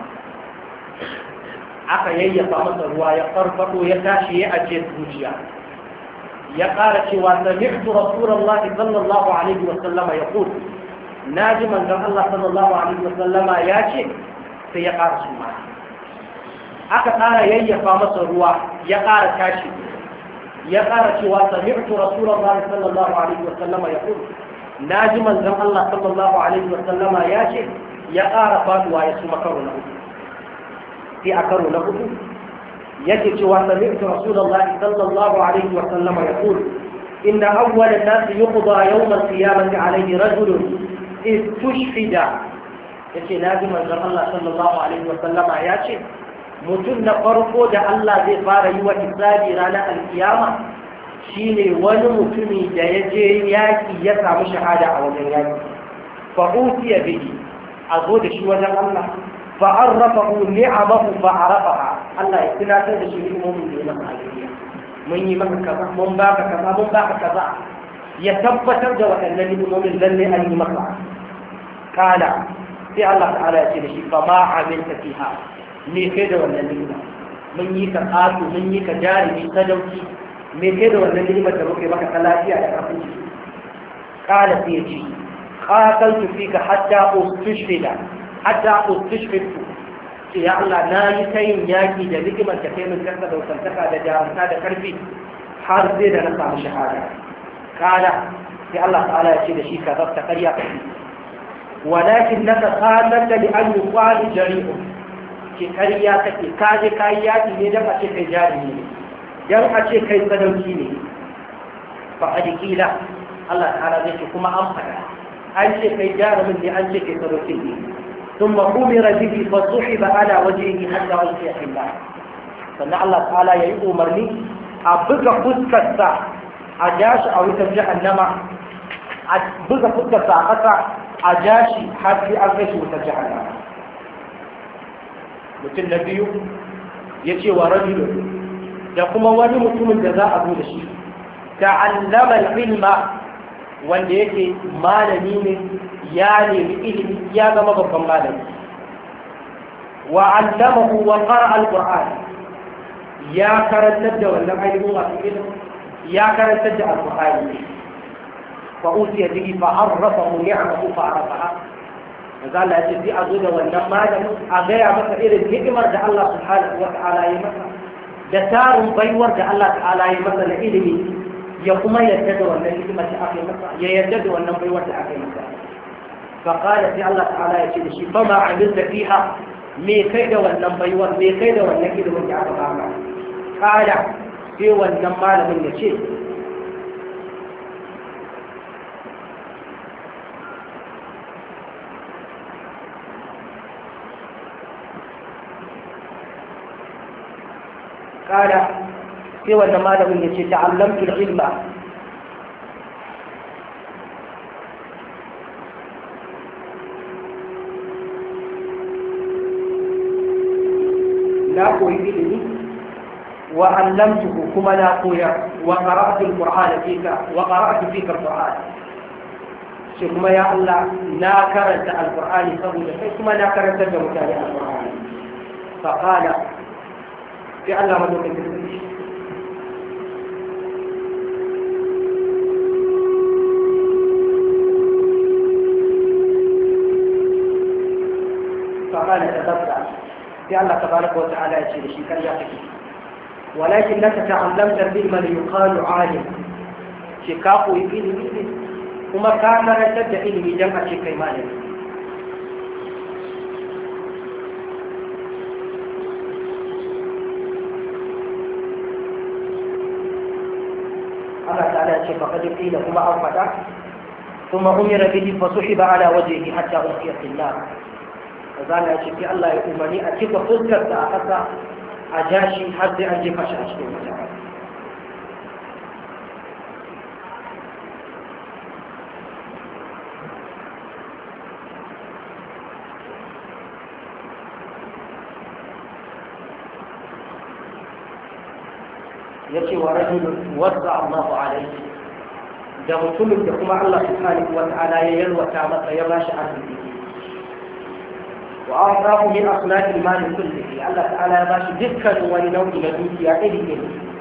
aka yayyafa masa ruwa ya farfado ya tashi ya ajiye zuciya ya ƙara cewa sami'tu rasulullahi sallallahu alaihi wa sallama yaqul naji manzon Allah sallallahu alaihi wa sallama ya ce sai ya ƙara suma aka ƙara yayyafa masa ruwa ya ƙara tashi ya ƙara cewa sami'tu rasulullahi sallallahu alaihi wa sallama yaqul naji manzon Allah sallallahu alaihi wa sallama ya ce ya ƙara faduwa ya suma karo na hudu sai a karo na hudu yake cewa sami'tu rasulullahi sallallahu alaihi wa sallama yaqul inna awwala an-nas yuqda yawm al-qiyamati alayhi rajulun istushhida yace naji manzon Allah sallallahu alaihi wa sallama ya ce mutum na farko da Allah zai fara yi wa hisabi ranar alkiyama shine wani mutumi da ya je yaki ya samu shahada a wajen yaki fa utiya bihi a zo da shi wajen Allah fa arrafahu ni'amahu fa arafaha Allah ya tunatar da shi ni'imomin da ya masa alheri mun yi maka kaza mun baka kaza mun baka kaza ya tabbatar da waɗannan ni'imomin lalle an yi maka kana sai Allah ta'ala ya ce da shi fa ma amilta fiha me kai da wannan ni'ima mun yi ka ƙato mun yi ka jarumi sadauki me kai da wannan ni'imar da muke maka ta lafiya da kafin ciki kala sai ya ce qataltu fika hatta ustushhidu ce ya Allah na yi ta yin yaƙi da ni'imar da kai min kanka da wasantaka da jarumta da karfi har sai da na samu shahada kala sai Allah ta'ala ya ce da shi ka zafta ƙarya walakin naka qatalta li an yuqal jari'un ke ƙarya kake kaje kayi yaƙi ne don a ce kai jarumi ne don a ce kai sadauki ne fa adikila Allah ta'ala zai ce kuma an faɗa an ce kai jarumin ne an ce kai sadaukin ne ثم أمر به فصحب على وجهه حتى ألقي في الله sannan Allah ta'ala ya yi umarni a buga fuskarsa a jashi a wutar jahannama a buga fuskarsa a ƙasa a jashi har sai an kai shi wutar jahannama mutum na biyu ya ce wa rajulun da kuma wani mutumin da za a zo da shi ta'allama ilma wanda yake malami ne ya nemi ilimi ya zama babban malami wa allamahu wa qara'a al-qur'an ya karantar da wannan ainihin wasu ilimi ya karantar da al-qur'ani fa utiya bihi fa arrafahu ni'amahu fa arafaha maza Allah ya ce sai a zo da wannan malamin a gaya masa irin ni'imar da Allah subhanahu wa ta'ala ya masa da tarin baiwar da Allah ta'ala ya masa na ilimi ya kuma yarda da wannan ni'imar da aka yi masa ya yarda da wannan baiwar da aka yi masa fa qala sai Allah ta'ala ya ce da shi fa ma amilta fiha me kai da wannan baiwar me kai da wannan ilimin da aka baka qala sai wannan malamin ya ce قال سوى النماذج التي تعلمت العلم لا قوي وعلمته كما لا قوي وقرأت القرآن فيك القرآن كما يا الله لا كرت القرآن قبل كما لا كرت متابع القرآن فقال في الله مدوك الكرسي فقال تتبع في الله تبارك وتعالى يشير شيكا يعطيك ولكنك تعلمت العلم ليقال عالم شكاق يفيد مثل وما كان رتد علمي جمع شكاي مالك الله تعالى يقول فقد قيل كما أرفع ثم أمر به فسحب على وجهه حتى ألقي في النار فقال يقول في الله يؤمني أكيد فذكر تأخذ أجاشي حتى أنجي فشأشت المجال yace wa rajulun wasa Allahu alayhi da mutumin da kuma Allah subhanahu wa ta'ala ya yalwata masa ya bashi arziki وأعطاه من أصناف المال كله الله تعالى باش دكا ولنوم لدوكيا إليه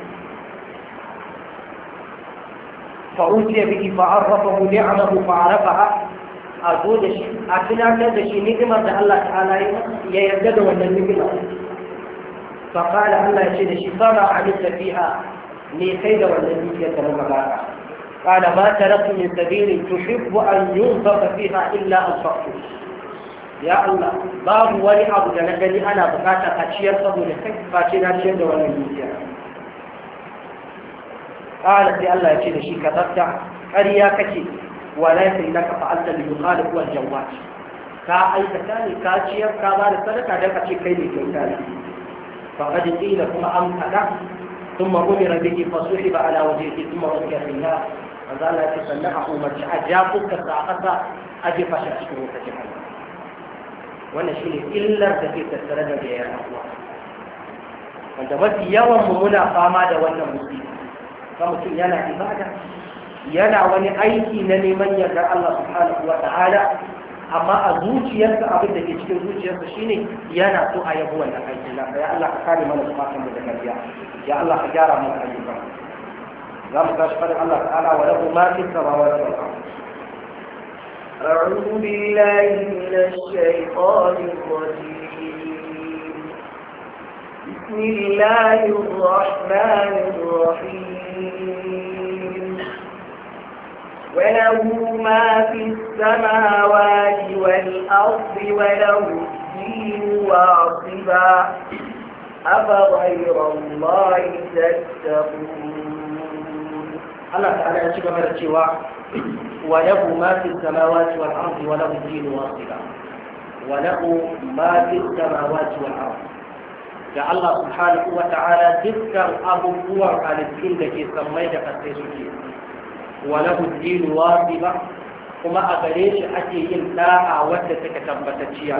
فأوتي به فعرفه نعمه فعرفها أقول شيء أثناء هذا شيء نعمة الله تعالى يجد ولا النعمة فقال الله يشهد شيء فما عملت فيها لكيد ولا النعمة قال ما تركت من سبيل تحب أن ينفق فيها إلا أنفقته يا الله باب ولي أبو جنجلي أنا بقاتا أشياء صبو لكي فاتنا شيء ولا النعمة قال في الله يشهد شيء كتبت أريا كتب ولكن لك فعلت ليخالف والجوات كأي كتاني كاشير كابال الصدقة لك أشي كيني كيوتاني فقد قيل ثم أمتنا ثم أمر به فصحب على وجهه ثم رضي في الله فقال لا تسلحه مرجع جابك كساعة أجي فشأشكه كجحل ونشيني إلا تفيت السردة يا أخوة وانت بس يوم منا فاما دا وانا مسلم فمسلم يانا عبادة yana wani aiki na neman yarda Allah subhanahu wa ta'ala amma a zuciyarsa abin da ke cikin zuciyarsa shine yana so a yabo wannan aiki na ya Allah ka kare mana zukatan mu da kariya ya Allah ka gyara mana ayyuka za mu tashi fadin Allah ta'ala wa lahu ma fi samawati wal ardh أعوذ بالله من الشيطان الرجيم بسم الله الرحمن الرحيم وله ما في السماوات والأرض وله الدين واصبا أفغير الله تتقون الله تعالى يشبه من الشواء وله ما في السماوات والأرض وله الدين واصبا وله ما في السماوات والأرض يا الله سبحانه وتعالى ذكر أبو بوار على الدين الذي سميت فتسجيل وله الدين واجبا كما أغريش أتي إلا ودتك تبتتشيا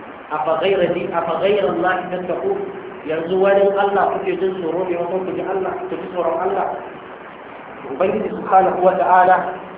أفغير الله تتقون ينزوان الله كتجن سروري ومن كتجن الله كتجن الله وبنجد سبحانه وتعالى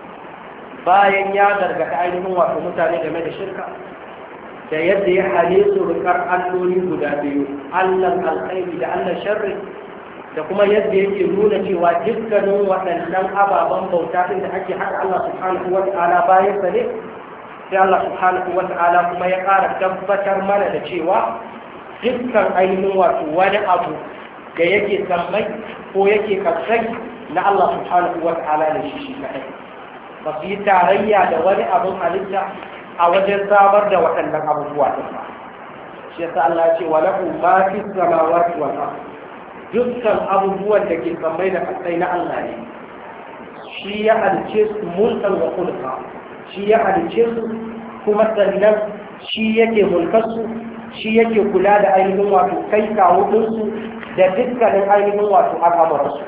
bayan ya gargata ainihin wato mutane game da shirka da yadda ya hale su rikar alloli guda biyu allan alkhairi da allan sharri da kuma yadda yake nuna cewa dukkanin waɗannan ababen bauta ɗin da ake haɗa Allah subhanahu wa ta'ala bayan sa ne sai Allah subhanahu wa ta'ala kuma ya ƙara tabbatar mana da cewa dukkan ainihin wato wani abu da yake sammai ko yake kasai na Allah subhanahu wa ta'ala ne shi kaɗai ba su yi tarayya da wani abin halitta a wajen samar da waɗannan abubuwa ɗin ba shi yasa Allah ya ce wa lahu ma fi samawati wal ardh dukkan abubuwan da ke sammai da kasai na Allah ne shi ya halice su mulkan wa kulka shi ya halice su kuma sannan shi yake mulkarsu shi yake kula da ainihin wato kai kawo ɗinsu da dukkanin ainihin wato al'amuransu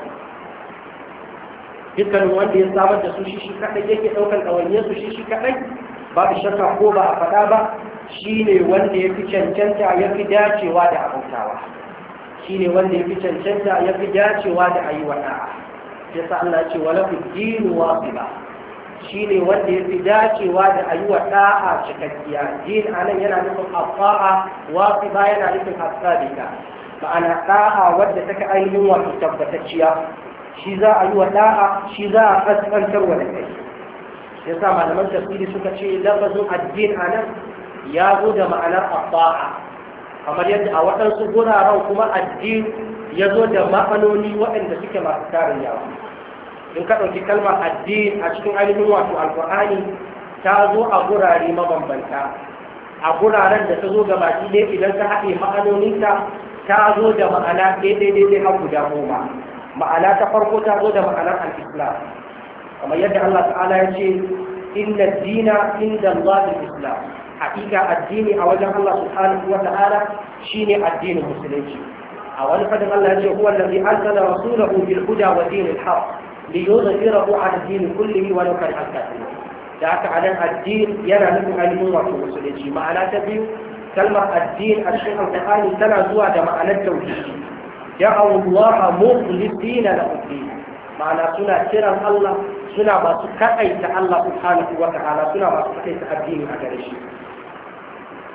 dukkanin wanda ya samar da su shi kaɗai yake ɗaukar ɗawainiyar su shi kaɗai babu shakka ko ba a faɗa ba shi ne wanda ya fi cancanta ya fi dacewa da abautawa shi ne wanda ya fi cancanta ya fi dacewa da ayi wa ɗa'a ya sa Allah ce wa lafi dinu wasiba shi ne wanda ya fi dacewa da ayi wa ɗa'a cikakkiya din anan yana nufin afa'a wasiba yana nufin asabika ma'ana ɗa'a wadda take ainihin wato tabbatacciya shi za a yi wa ɗa'a shi za a kaskantar wa da kai ya sa malaman tafsiri suka ce lafazin addin anan ya zo da ma'anar afa'a kamar yadda a waɗansu guraren kuma addini ya zo da ma'anoni waɗanda suke masu tarin yawa in ka ɗauki kalmar addini a cikin ainihin wato alƙur'ani ta zo a gurare mabambanta a guraren da ta zo ga baki ɗaya idan ka haɗe ma'anoninta ta zo da ma'ana daidai har guda goma ma'ana ta farko ta zo da ma'anar al-islam kamar yadda Allah ta'ala ya ce inna dina inda Allah al-islam haƙiƙa addini a wajen Allah subhanahu wa ta'ala shine addinin musulunci a wani fadin Allah ya ce huwa allazi arsala rasulahu bil huda wa dinil haqq li yuzhirahu ala ad-din kullihi wa law kana al-kafirun da haka anan addini yana nufin ainihin wato musulunci ma'ana ta biyu kalmar addini a cikin alqur'ani tana zuwa da ma'anar tauhidi da'u Allah mukhlisina lahu ad-din ma'ana suna kiran Allah suna masu kaɗaita Allah subhanahu wa ta'ala suna masu kaɗaita addini a gare shi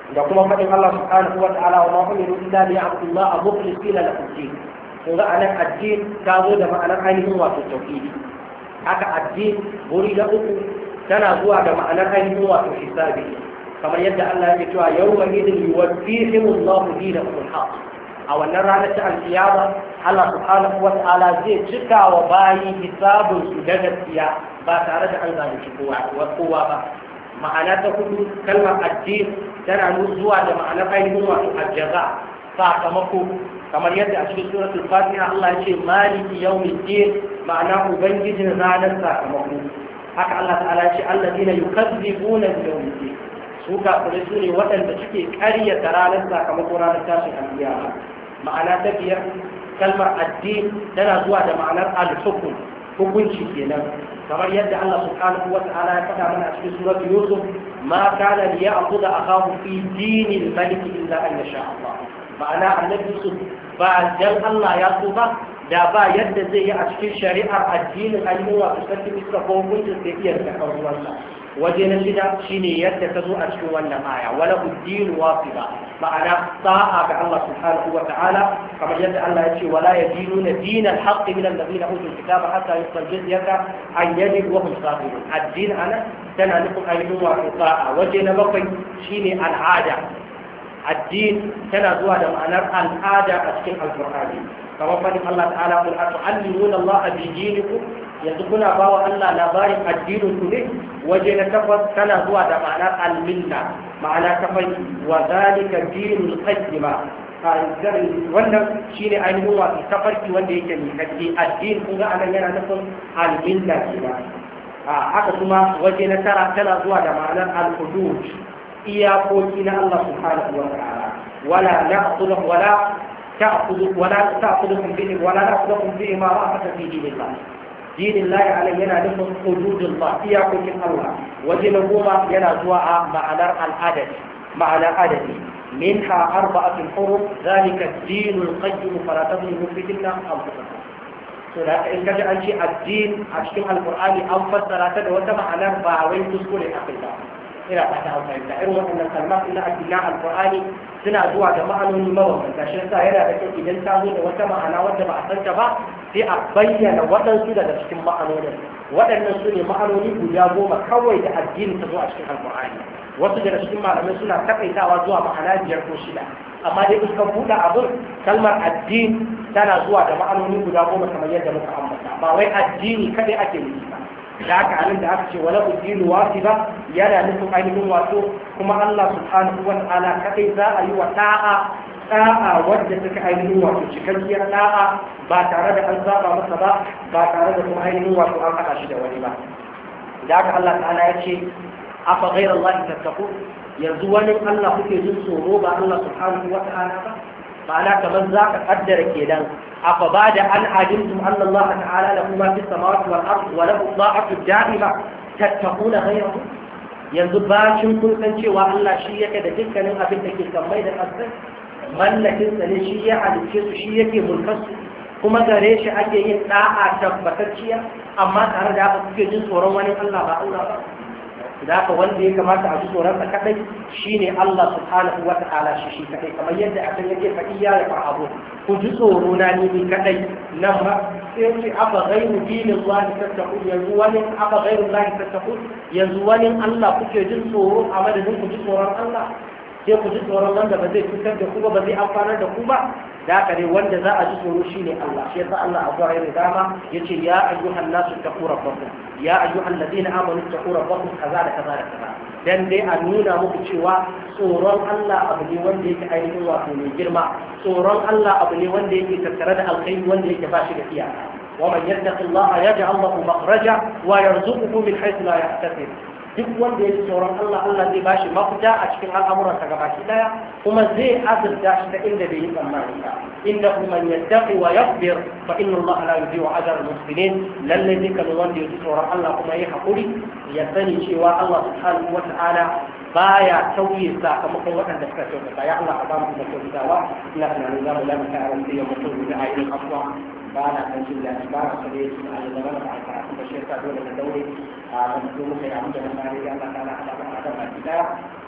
da kuma faɗin Allah subhanahu wa ta'ala wa ma umiru illa liya'budu Allah mukhlisina lahu ad-din to ga anan addin ta zo da ma'anar ainihin wato tauhidi haka addin wuri da uku tana zuwa da ma'anar ainihin wato hisabi kamar yadda Allah ya cewa yawma idin yuwaffihimullahu dinahum al-haq a wannan ranar ta alkiyama Allah subhanahu wa ta'ala zai cika wa bayi hisabun su da gaskiya ba tare da an zalunci kowa ba ma'ana ta hudu kalmar addin tana zuwa da ma'anar ainihin wato aljaza sakamako kamar yadda a cikin suratul fatiha Allah ya ce maliki yawmiddin ma'ana ubangijin ranar sakamako haka Allah ta'ala ya ce alladina yukazzibuna bi yawmiddin su kafirai su ne waɗanda suke ƙaryata ranar sakamako ranar tashin alƙiyama ma'ana ta biyar kalmar addin tana zuwa da ma'anar al-hukm hukunci kenan kamar yadda Allah subhanahu wa ta'ala ya faɗa mana a cikin suratul yusuf ma kana liya'khudha akahu fi dinil malik illa an yasha Allah ma'ana annabi yusuf ba dan Allah ya so ba da ba yadda zai yi a cikin shari'ar addinin ainihin wato sarki iska ko hukuncin sai iya da karuwarsa waje na shida shine yadda ta zo a cikin wannan aya wala uddin wasiba ma'ana sa'a ga Allah subhanahu wa ta'ala kamar yadda Allah ya ce wala yadinuna dinal haqq min alladhina utul kitaba hatta yuqal jizyata an yadin wa hum safirun addin ana tana nufin ainihin wato sa'a waje na bakwai shine al'ada addin tana zuwa da ma'anar al'ada a cikin alqur'ani kamar fadin Allah ta'ala qul atu'allimuna Allah bi dinikum yanzu kuna bawa Allah labarin addinin ku ne waje na takwas tana zuwa da ma'anar al-milla ma'ana tafarki wa zalika dinul qayyima wannan shine ainihin wato tafarki wanda yake mai addini kun ga anan yana nufin al-milla kenan haka kuma waje na tara tana zuwa da ma'anar al-hudud iyakoki na Allah subhanahu wa ta'ala wala na'khudhu تأخذكم به ما رأفة في دين الله دين الله عليه ينا نفس حدود الله إياكم من الله وجنبوما ينا زواء معنى العدد منها 4 حروف ذلك الدين القيم فلا تظلموا في تلك أنفسكم in kaji an ce addini a cikin alkur'ani an fassara ta da wata ma'anar ba wai kuskure a kai ba ina fata an fahimta irin waɗannan kalmat na addinin alkur'ani suna zuwa da ma'anoni mabambanta shi yasa yana da kyau idan ta zo da wata ma'ana wadda ba a san ta ba sai a bayyana waɗansu daga cikin ma'anonin waɗannan su ne ma'anoni guda 10 kawai da addini ta zo a cikin alkur'ani wasu daga cikin malamai suna takaitawa zuwa ma'ana 5 ko 6 amma dai in ka buɗe abin kalmar addini tana zuwa da ma'anoni guda 10 kamar yadda muka ambata ba wai addini kadai ake nufi ba da haka anan da aka ce wala uddinu wasiba yana nufin ainihin wato kuma Allah subhanahu wa ta'ala kadai za a yi wa da'a wadda take ainihin wato cikakkiyar da'a ba tare da an saba masa ba tare da kuma ainihin wato an haɗa shi da wani ba da haka Allah ta'ala ya ce afa ghayra Allah tattaqu yanzu wani Allah kuke jin tsoro ba Allah subhanahu wa ta'ala ba ma'ana kamar za ka kaddara kenan afa ba da an alimtum anna Allah ta'ala lahu ma fi samawati wal ardi wa lahu dha'atu da'ima tattaquna ghayrahu yanzu bacin kun san cewa Allah shi yake da dukkanin abin da ke kammai da kasai mallakin sa ne shi ya halicce su shi yake mulkar su kuma gare shi ake yin da'a tabbatacciya amma tare da haka kuke jin tsoron wani Allah ba Allah ba da haka wanda ya kamata a ji tsoronsa kadai shine Allah subhanahu wa ta'ala shi kadai kamar yadda akan yake faɗi ya yi abu ku ji tsoro na ni kadai nan ba sai ce aba ghairu dinin Allah tattaqu yanzu wani aba ghairu Allah tattaqu yanzu wani Allah kuke jin tsoro a madadin ku ji tsoron Allah sai ku ji tsoron wanda ba zai fitar da ku ba zai amfanar da ku ba da haka ne wanda za a ji tsoro shine Allah shi yasa Allah a zuwa da dama yace ya ayyuhan nasu taqu rabbakum ya ayyuhan ladina amanu taqu rabbakum kaza da kaza da kaza dan dai a nuna muku cewa tsoron Allah abu ne wanda yake ainihin wato mai girma tsoron Allah abu ne wanda yake tattare da alkhairi wanda yake ba shi da iyaka wa man yattaqillaha yaj'al lahu makhraja wa yarzuquhu min haythu la yahtasib duk wanda ya ji tsoron Allah Allah zai bashi mafita a cikin al'amuransa gabaki daya kuma zai azurta shi ta inda bai yi tsammani ba inda man yattaqi wa yasbir fa inna Allah la yudhi'u ajra al-muhsinin lalle dukkan wanda ya ji tsoron Allah kuma ya hakuri ya sani cewa Allah subhanahu wa ta'ala baya tauye sakamakon waɗanda suka kyautata ya Allah ka ba mu da kyautatawa ina tunanin za mu lamata a wani ya mutum da ayyukan afuwa ba na kan jin daɗi ba na sane su a da zama da karatu da shirka dole da daure a kan muka yi abin da na fara ya Allah ta na haɗa ba a kan baki daya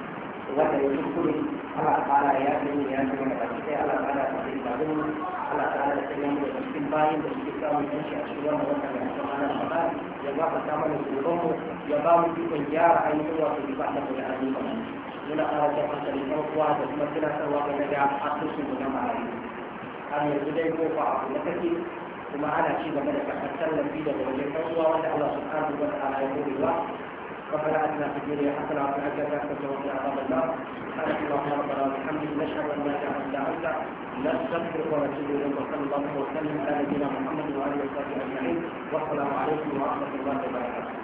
wanda ya kuskure Allah ta'ala ya sani ya sani da baki sai Allah ta'ala ya sani da gudu Allah ta'ala ya sani da cikin bayin da suke samun yanci a cikin wannan wata mai kuma na Ramadan ya ba ka mana tsoron ya ba mu ikon gyara ainihin wato ibada da ayyuka muna ƙara jan hankali ɗan uwa da kuma tunatarwa game da asusun mu na marayu har yanzu dai ko fa abu na kake kuma ana ci gaba da karɓar tallafi daga wajen ɗan uwa wanda Allah subhanahu wa ta'ala ya gode wa ربنا اتنا في الدنيا حسنه وفي الاخره حسنه وقنا عذاب النار سبحانك اللهم ربنا وبحمدك نشهد ان لا اله الا انت نستغفرك ونتوب اليك وصلى الله وسلم على نبينا محمد وعلى اله وصحبه اجمعين والسلام عليكم ورحمه الله وبركاته